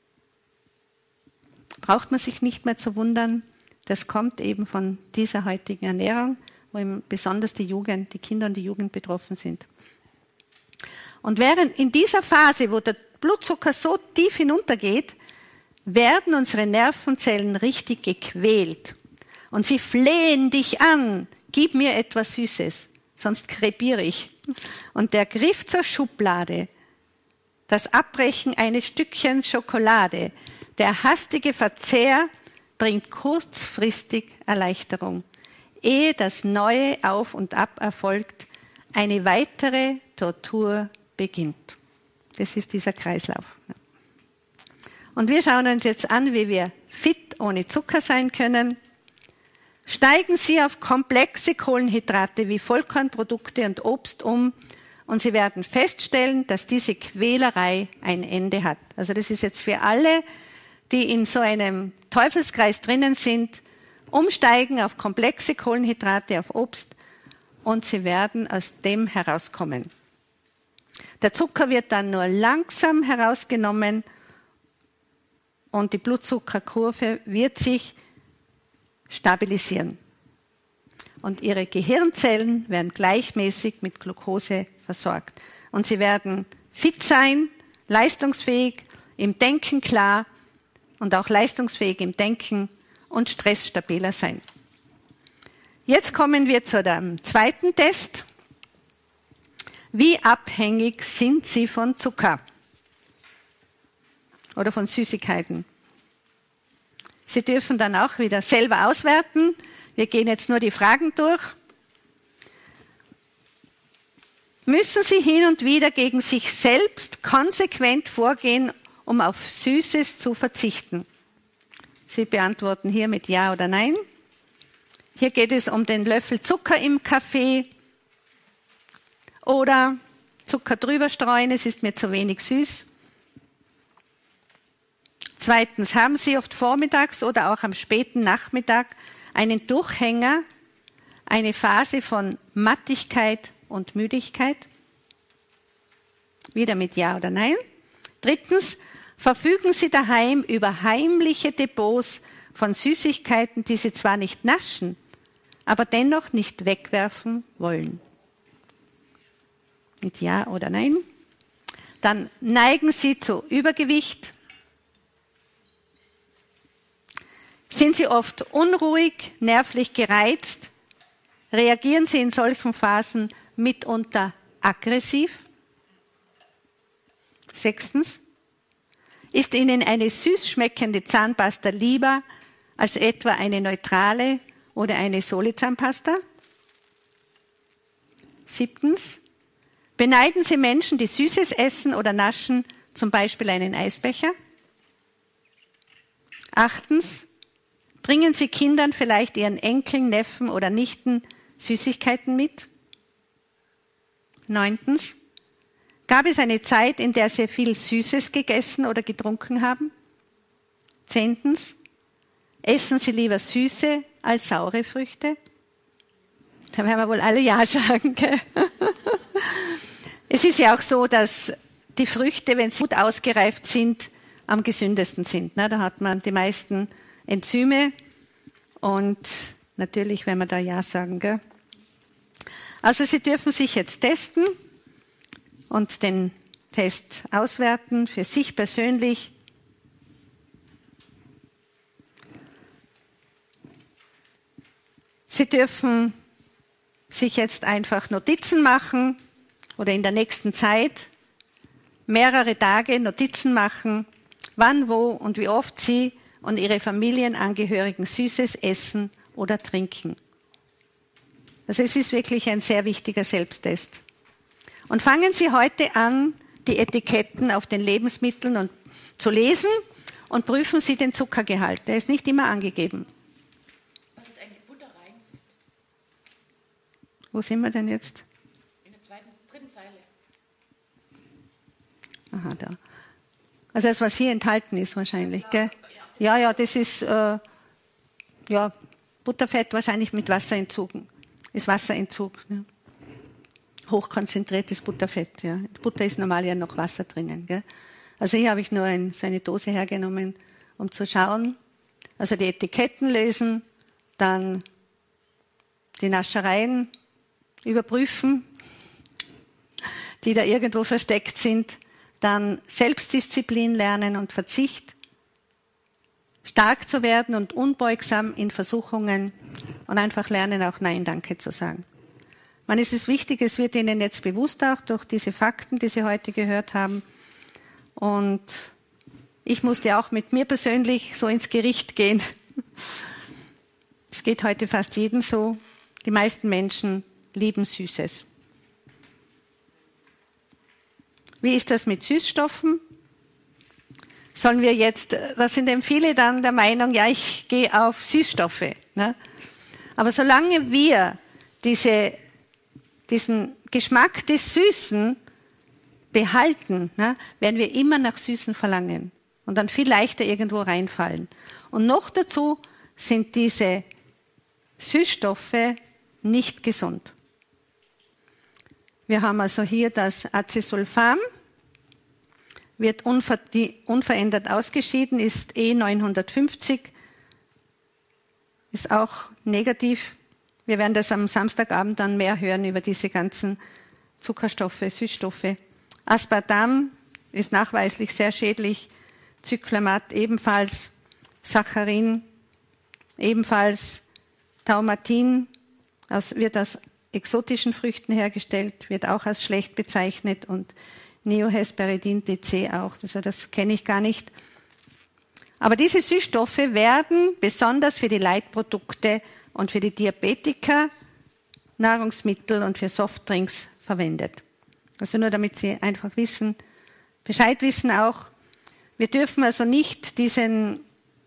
braucht man sich nicht mehr zu wundern, das kommt eben von dieser heutigen Ernährung, wo eben besonders die Jugend, die Kinder und die Jugend betroffen sind. Und während in dieser Phase, wo der Blutzucker so tief hinuntergeht, werden unsere Nervenzellen richtig gequält. Und sie flehen dich an, gib mir etwas Süßes, sonst krepiere ich. Und der Griff zur Schublade, das Abbrechen eines Stückchen Schokolade, der hastige Verzehr bringt kurzfristig Erleichterung. Ehe das neue Auf und Ab erfolgt, eine weitere Tortur beginnt. Das ist dieser Kreislauf. Und wir schauen uns jetzt an, wie wir fit ohne Zucker sein können. Steigen Sie auf komplexe Kohlenhydrate wie Vollkornprodukte und Obst um und Sie werden feststellen, dass diese Quälerei ein Ende hat. Also das ist jetzt für alle, die in so einem Teufelskreis drinnen sind, umsteigen auf komplexe Kohlenhydrate, auf Obst und Sie werden aus dem herauskommen. Der Zucker wird dann nur langsam herausgenommen und die Blutzuckerkurve wird sich stabilisieren. Und Ihre Gehirnzellen werden gleichmäßig mit Glucose versorgt. Und Sie werden fit sein, leistungsfähig, im Denken klar und auch leistungsfähig im Denken und stressstabiler sein. Jetzt kommen wir zu dem zweiten Test. Wie abhängig sind Sie von Zucker oder von Süßigkeiten? Sie dürfen dann auch wieder selber auswerten. Wir gehen jetzt nur die Fragen durch. Müssen Sie hin und wieder gegen sich selbst konsequent vorgehen, um auf Süßes zu verzichten? Sie beantworten hier mit Ja oder Nein. Hier geht es um den Löffel Zucker im Kaffee oder Zucker drüber streuen, es ist mir zu wenig süß. Zweitens, haben Sie oft vormittags oder auch am späten Nachmittag einen Durchhänger, eine Phase von Mattigkeit und Müdigkeit? Wieder mit Ja oder Nein. Drittens, verfügen Sie daheim über heimliche Depots von Süßigkeiten, die Sie zwar nicht naschen, aber dennoch nicht wegwerfen wollen? Mit Ja oder Nein. Dann neigen Sie zu Übergewicht. Sind Sie oft unruhig, nervlich gereizt? Reagieren Sie in solchen Phasen mitunter aggressiv? Sechstens, ist Ihnen eine süß schmeckende Zahnpasta lieber als etwa eine neutrale oder eine Soli-Zahnpasta? Siebtens, beneiden Sie Menschen, die Süßes essen oder naschen, zum Beispiel einen Eisbecher? Achtens, bringen Sie Kindern, vielleicht Ihren Enkeln, Neffen oder Nichten Süßigkeiten mit? Neuntens, gab es eine Zeit, in der Sie viel Süßes gegessen oder getrunken haben? Zehntens, essen Sie lieber süße als saure Früchte? Da werden wir wohl alle Ja sagen, gell? Es ist ja auch so, dass die Früchte, wenn sie gut ausgereift sind, am gesündesten sind. Da hat man die meisten Enzyme und natürlich werden wir da Ja sagen. Gell? Also Sie dürfen sich jetzt testen und den Test auswerten für sich persönlich. Sie dürfen sich jetzt einfach Notizen machen oder in der nächsten Zeit mehrere Tage Notizen machen, wann, wo und wie oft Sie und Ihre Familienangehörigen Süßes essen oder trinken. Also es ist wirklich ein sehr wichtiger Selbsttest. Und fangen Sie heute an, die Etiketten auf den Lebensmitteln zu lesen und prüfen Sie den Zuckergehalt. Der ist nicht immer angegeben. Was ist eigentlich Butter rein? Wo sind wir denn jetzt? In der dritten Zeile. Aha, da. Also das, was hier enthalten ist wahrscheinlich, gell? Ja, das ist Butterfett wahrscheinlich mit Wasserentzug. Ist Wasserentzug. Ne? Hochkonzentriertes Butterfett. Ja. In Butter ist normal ja noch Wasser drinnen. Gell? Also hier habe ich nur so eine Dose hergenommen, um zu schauen. Also die Etiketten lesen, dann die Naschereien überprüfen, die da irgendwo versteckt sind. Dann Selbstdisziplin lernen und Verzicht. Stark zu werden und unbeugsam in Versuchungen und einfach lernen, auch Nein, Danke zu sagen. Es ist wichtig, es wird Ihnen jetzt bewusst auch durch diese Fakten, die Sie heute gehört haben. Und ich musste auch mit mir persönlich so ins Gericht gehen. Es geht heute fast jedem so. Die meisten Menschen lieben Süßes. Wie ist das mit Süßstoffen? Sollen wir jetzt, da sind eben viele dann der Meinung, ja, ich gehe auf Süßstoffe. Ne? Aber solange wir diesen Geschmack des Süßen behalten, ne, werden wir immer nach Süßen verlangen und dann viel leichter irgendwo reinfallen. Und noch dazu sind diese Süßstoffe nicht gesund. Wir haben also hier das Acesulfam, wird unverändert ausgeschieden, ist E950, ist auch negativ. Wir werden das am Samstagabend dann mehr hören über diese ganzen Zuckerstoffe, Süßstoffe. Aspartam ist nachweislich sehr schädlich, Cyclamat ebenfalls, Saccharin ebenfalls, Taumatin wird aus exotischen Früchten hergestellt, wird auch als schlecht bezeichnet und Neohesperidin DC auch, also das kenne ich gar nicht. Aber diese Süßstoffe werden besonders für die Leitprodukte und für die Diabetiker, Nahrungsmittel und für Softdrinks verwendet. Also nur damit Sie einfach Bescheid wissen auch, wir dürfen also nicht diese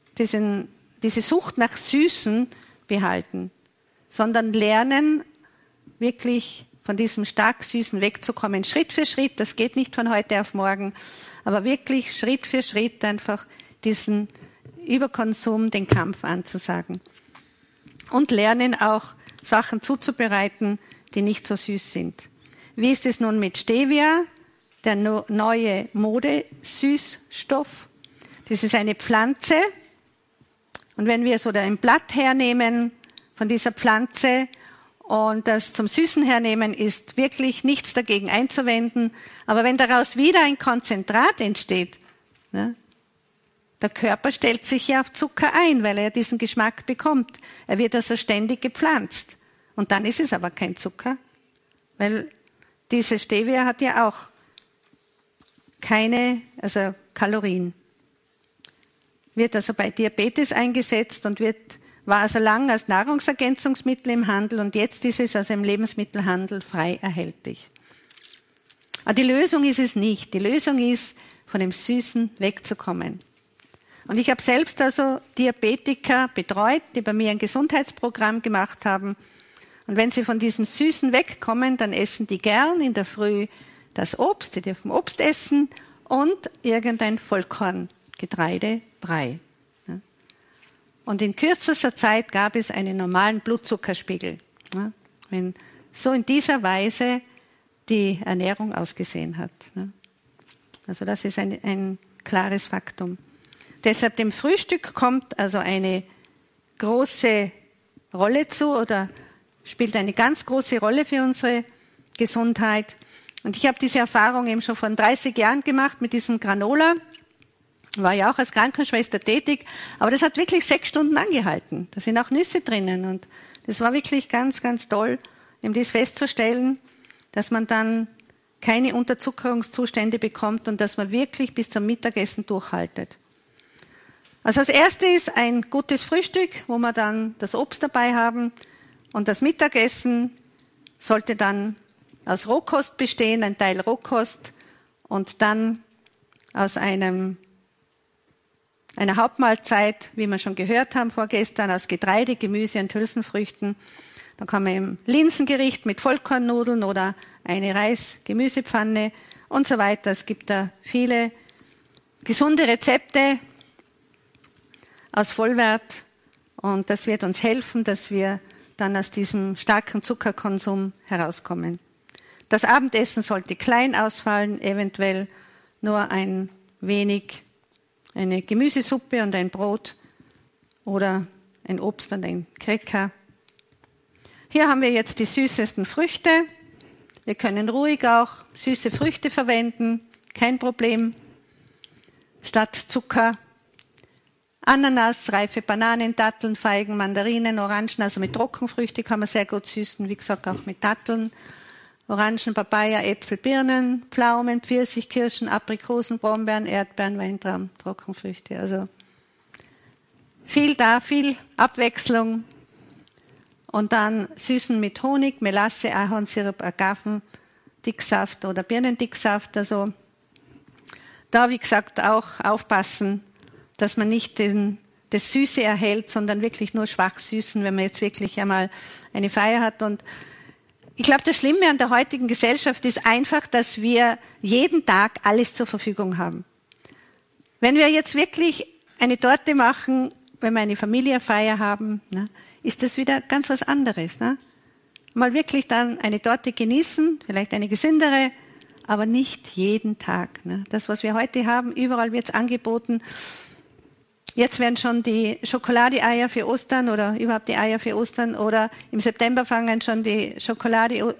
Sucht nach Süßen behalten, sondern lernen, wirklich von diesem stark Süßen wegzukommen, Schritt für Schritt, das geht nicht von heute auf morgen, aber wirklich Schritt für Schritt einfach diesen Überkonsum, den Kampf anzusagen. Und lernen auch, Sachen zuzubereiten, die nicht so süß sind. Wie ist es nun mit Stevia, der neue Modesüßstoff? Das ist eine Pflanze. Und wenn wir so ein Blatt hernehmen von dieser Pflanze und das zum Süßen hernehmen, ist wirklich nichts dagegen einzuwenden. Aber wenn daraus wieder ein Konzentrat entsteht, ne, der Körper stellt sich ja auf Zucker ein, weil er diesen Geschmack bekommt. Er wird also ständig gepflanzt. Und dann ist es aber kein Zucker, weil diese Stevia hat ja auch keine Kalorien. Wird also bei Diabetes eingesetzt und war also lang als Nahrungsergänzungsmittel im Handel und jetzt ist es also im Lebensmittelhandel frei erhältlich. Aber die Lösung ist es nicht. Die Lösung ist, von dem Süßen wegzukommen. Und ich habe selbst also Diabetiker betreut, die bei mir ein Gesundheitsprogramm gemacht haben. Und wenn sie von diesem Süßen wegkommen, dann essen die gern in der Früh das Obst, die dürfen Obst essen und irgendein Vollkorngetreidebrei. Und in kürzester Zeit gab es einen normalen Blutzuckerspiegel, wenn so in dieser Weise die Ernährung ausgesehen hat. Also das ist ein klares Faktum. Deshalb dem Frühstück kommt also eine große Rolle zu oder spielt eine ganz große Rolle für unsere Gesundheit. Und ich habe diese Erfahrung eben schon vor 30 Jahren gemacht mit diesem Granola. War ja auch als Krankenschwester tätig, aber das hat wirklich 6 Stunden angehalten. Da sind auch Nüsse drinnen und das war wirklich ganz, ganz toll, eben das festzustellen, dass man dann keine Unterzuckerungszustände bekommt und dass man wirklich bis zum Mittagessen durchhaltet. Also das erste ist ein gutes Frühstück, wo wir dann das Obst dabei haben und das Mittagessen sollte dann aus Rohkost bestehen, ein Teil Rohkost und dann aus einer Hauptmahlzeit, wie wir schon gehört haben vorgestern, aus Getreide, Gemüse und Hülsenfrüchten. Dann kann man eben Linsengericht mit Vollkornnudeln oder eine Reis-Gemüsepfanne und so weiter. Es gibt da viele gesunde Rezepte aus Vollwert und das wird uns helfen, dass wir dann aus diesem starken Zuckerkonsum herauskommen. Das Abendessen sollte klein ausfallen, eventuell nur ein wenig eine Gemüsesuppe und ein Brot oder ein Obst und ein Cracker. Hier haben wir jetzt die süßesten Früchte. Wir können ruhig auch süße Früchte verwenden, kein Problem. Statt Zucker Ananas, reife Bananen, Datteln, Feigen, Mandarinen, Orangen, also mit Trockenfrüchte kann man sehr gut süßen, wie gesagt auch mit Datteln. Orangen, Papaya, Äpfel, Birnen, Pflaumen, Pfirsich, Kirschen, Aprikosen, Brombeeren, Erdbeeren, Weintrauben, Trockenfrüchte. Also viel da, viel Abwechslung. Und dann süßen mit Honig, Melasse, Ahornsirup, Agavendicksaft oder Birnendicksaft. Also da, wie gesagt, auch aufpassen, dass man nicht das Süße erhält, sondern wirklich nur schwach süßen, wenn man jetzt wirklich einmal eine Feier hat. Und ich glaube, das Schlimme an der heutigen Gesellschaft ist einfach, dass wir jeden Tag alles zur Verfügung haben. Wenn wir jetzt wirklich eine Torte machen, wenn wir eine Familienfeier haben, ne, ist das wieder ganz was anderes. Ne? Mal wirklich dann eine Torte genießen, vielleicht eine gesündere, aber nicht jeden Tag. Ne? Das, was wir heute haben, überall wird es angeboten. Jetzt werden schon die Schokoladeeier für Ostern oder überhaupt die Eier für Ostern oder im September fangen schon die Schokolade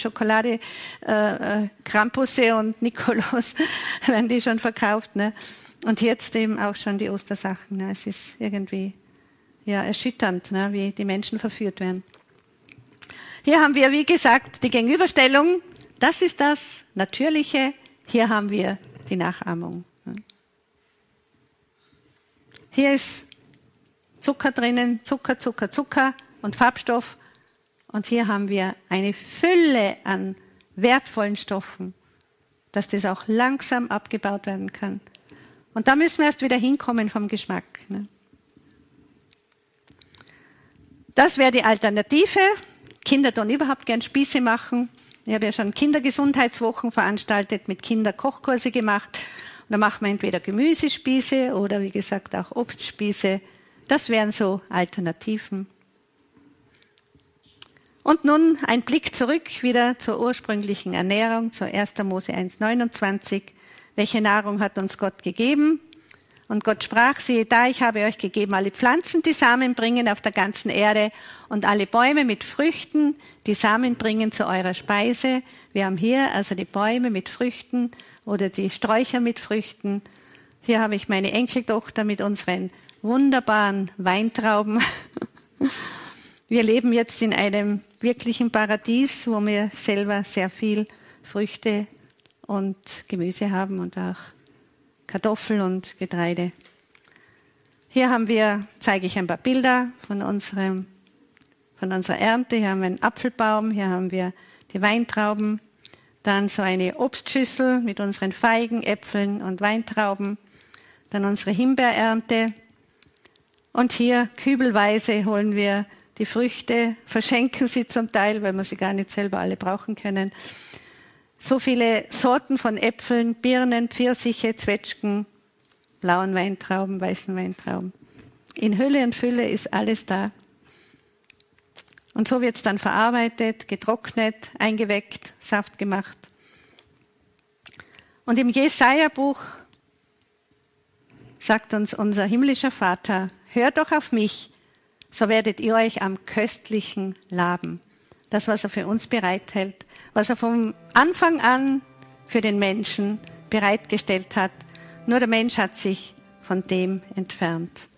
Krampusse und Nikolaus werden die schon verkauft. Ne? Und jetzt eben auch schon die Ostersachen. Ne? Es ist irgendwie ja erschütternd, ne? Wie die Menschen verführt werden. Hier haben wir, wie gesagt, die Gegenüberstellung. Das ist das Natürliche. Hier haben wir die Nachahmung. Hier ist Zucker drinnen, Zucker und Farbstoff. Und hier haben wir eine Fülle an wertvollen Stoffen, dass das auch langsam abgebaut werden kann. Und da müssen wir erst wieder hinkommen vom Geschmack. Ne? Das wäre die Alternative. Kinder tun überhaupt gern Spieße machen. Ich habe ja schon Kindergesundheitswochen veranstaltet, mit Kinderkochkurse gemacht. Und da machen wir entweder Gemüsespieße oder wie gesagt auch Obstspieße. Das wären so Alternativen. Und nun ein Blick zurück wieder zur ursprünglichen Ernährung, zur 1. Mose 1,29. Welche Nahrung hat uns Gott gegeben? Und Gott sprach, siehe da, ich habe euch gegeben alle Pflanzen, die Samen bringen auf der ganzen Erde und alle Bäume mit Früchten, die Samen bringen zu eurer Speise. Wir haben hier also die Bäume mit Früchten oder die Sträucher mit Früchten. Hier habe ich meine Enkeltochter mit unseren wunderbaren Weintrauben. Wir leben jetzt in einem wirklichen Paradies, wo wir selber sehr viel Früchte und Gemüse haben und auch Kartoffeln und Getreide. Hier zeige ich ein paar Bilder von unserer Ernte. Hier haben wir einen Apfelbaum, hier haben wir die Weintrauben, dann so eine Obstschüssel mit unseren Feigen, Äpfeln und Weintrauben, dann unsere Himbeerernte. Und hier kübelweise holen wir die Früchte, verschenken sie zum Teil, weil wir sie gar nicht selber alle brauchen können. So viele Sorten von Äpfeln, Birnen, Pfirsiche, Zwetschgen, blauen Weintrauben, weißen Weintrauben. In Hülle und Fülle ist alles da. Und so wird es dann verarbeitet, getrocknet, eingeweckt, Saft gemacht. Und im Jesaja-Buch sagt uns unser himmlischer Vater, hört doch auf mich, so werdet ihr euch am köstlichen laben. Das, was er für uns bereithält, was er vom Anfang an für den Menschen bereitgestellt hat. Nur der Mensch hat sich von dem entfernt.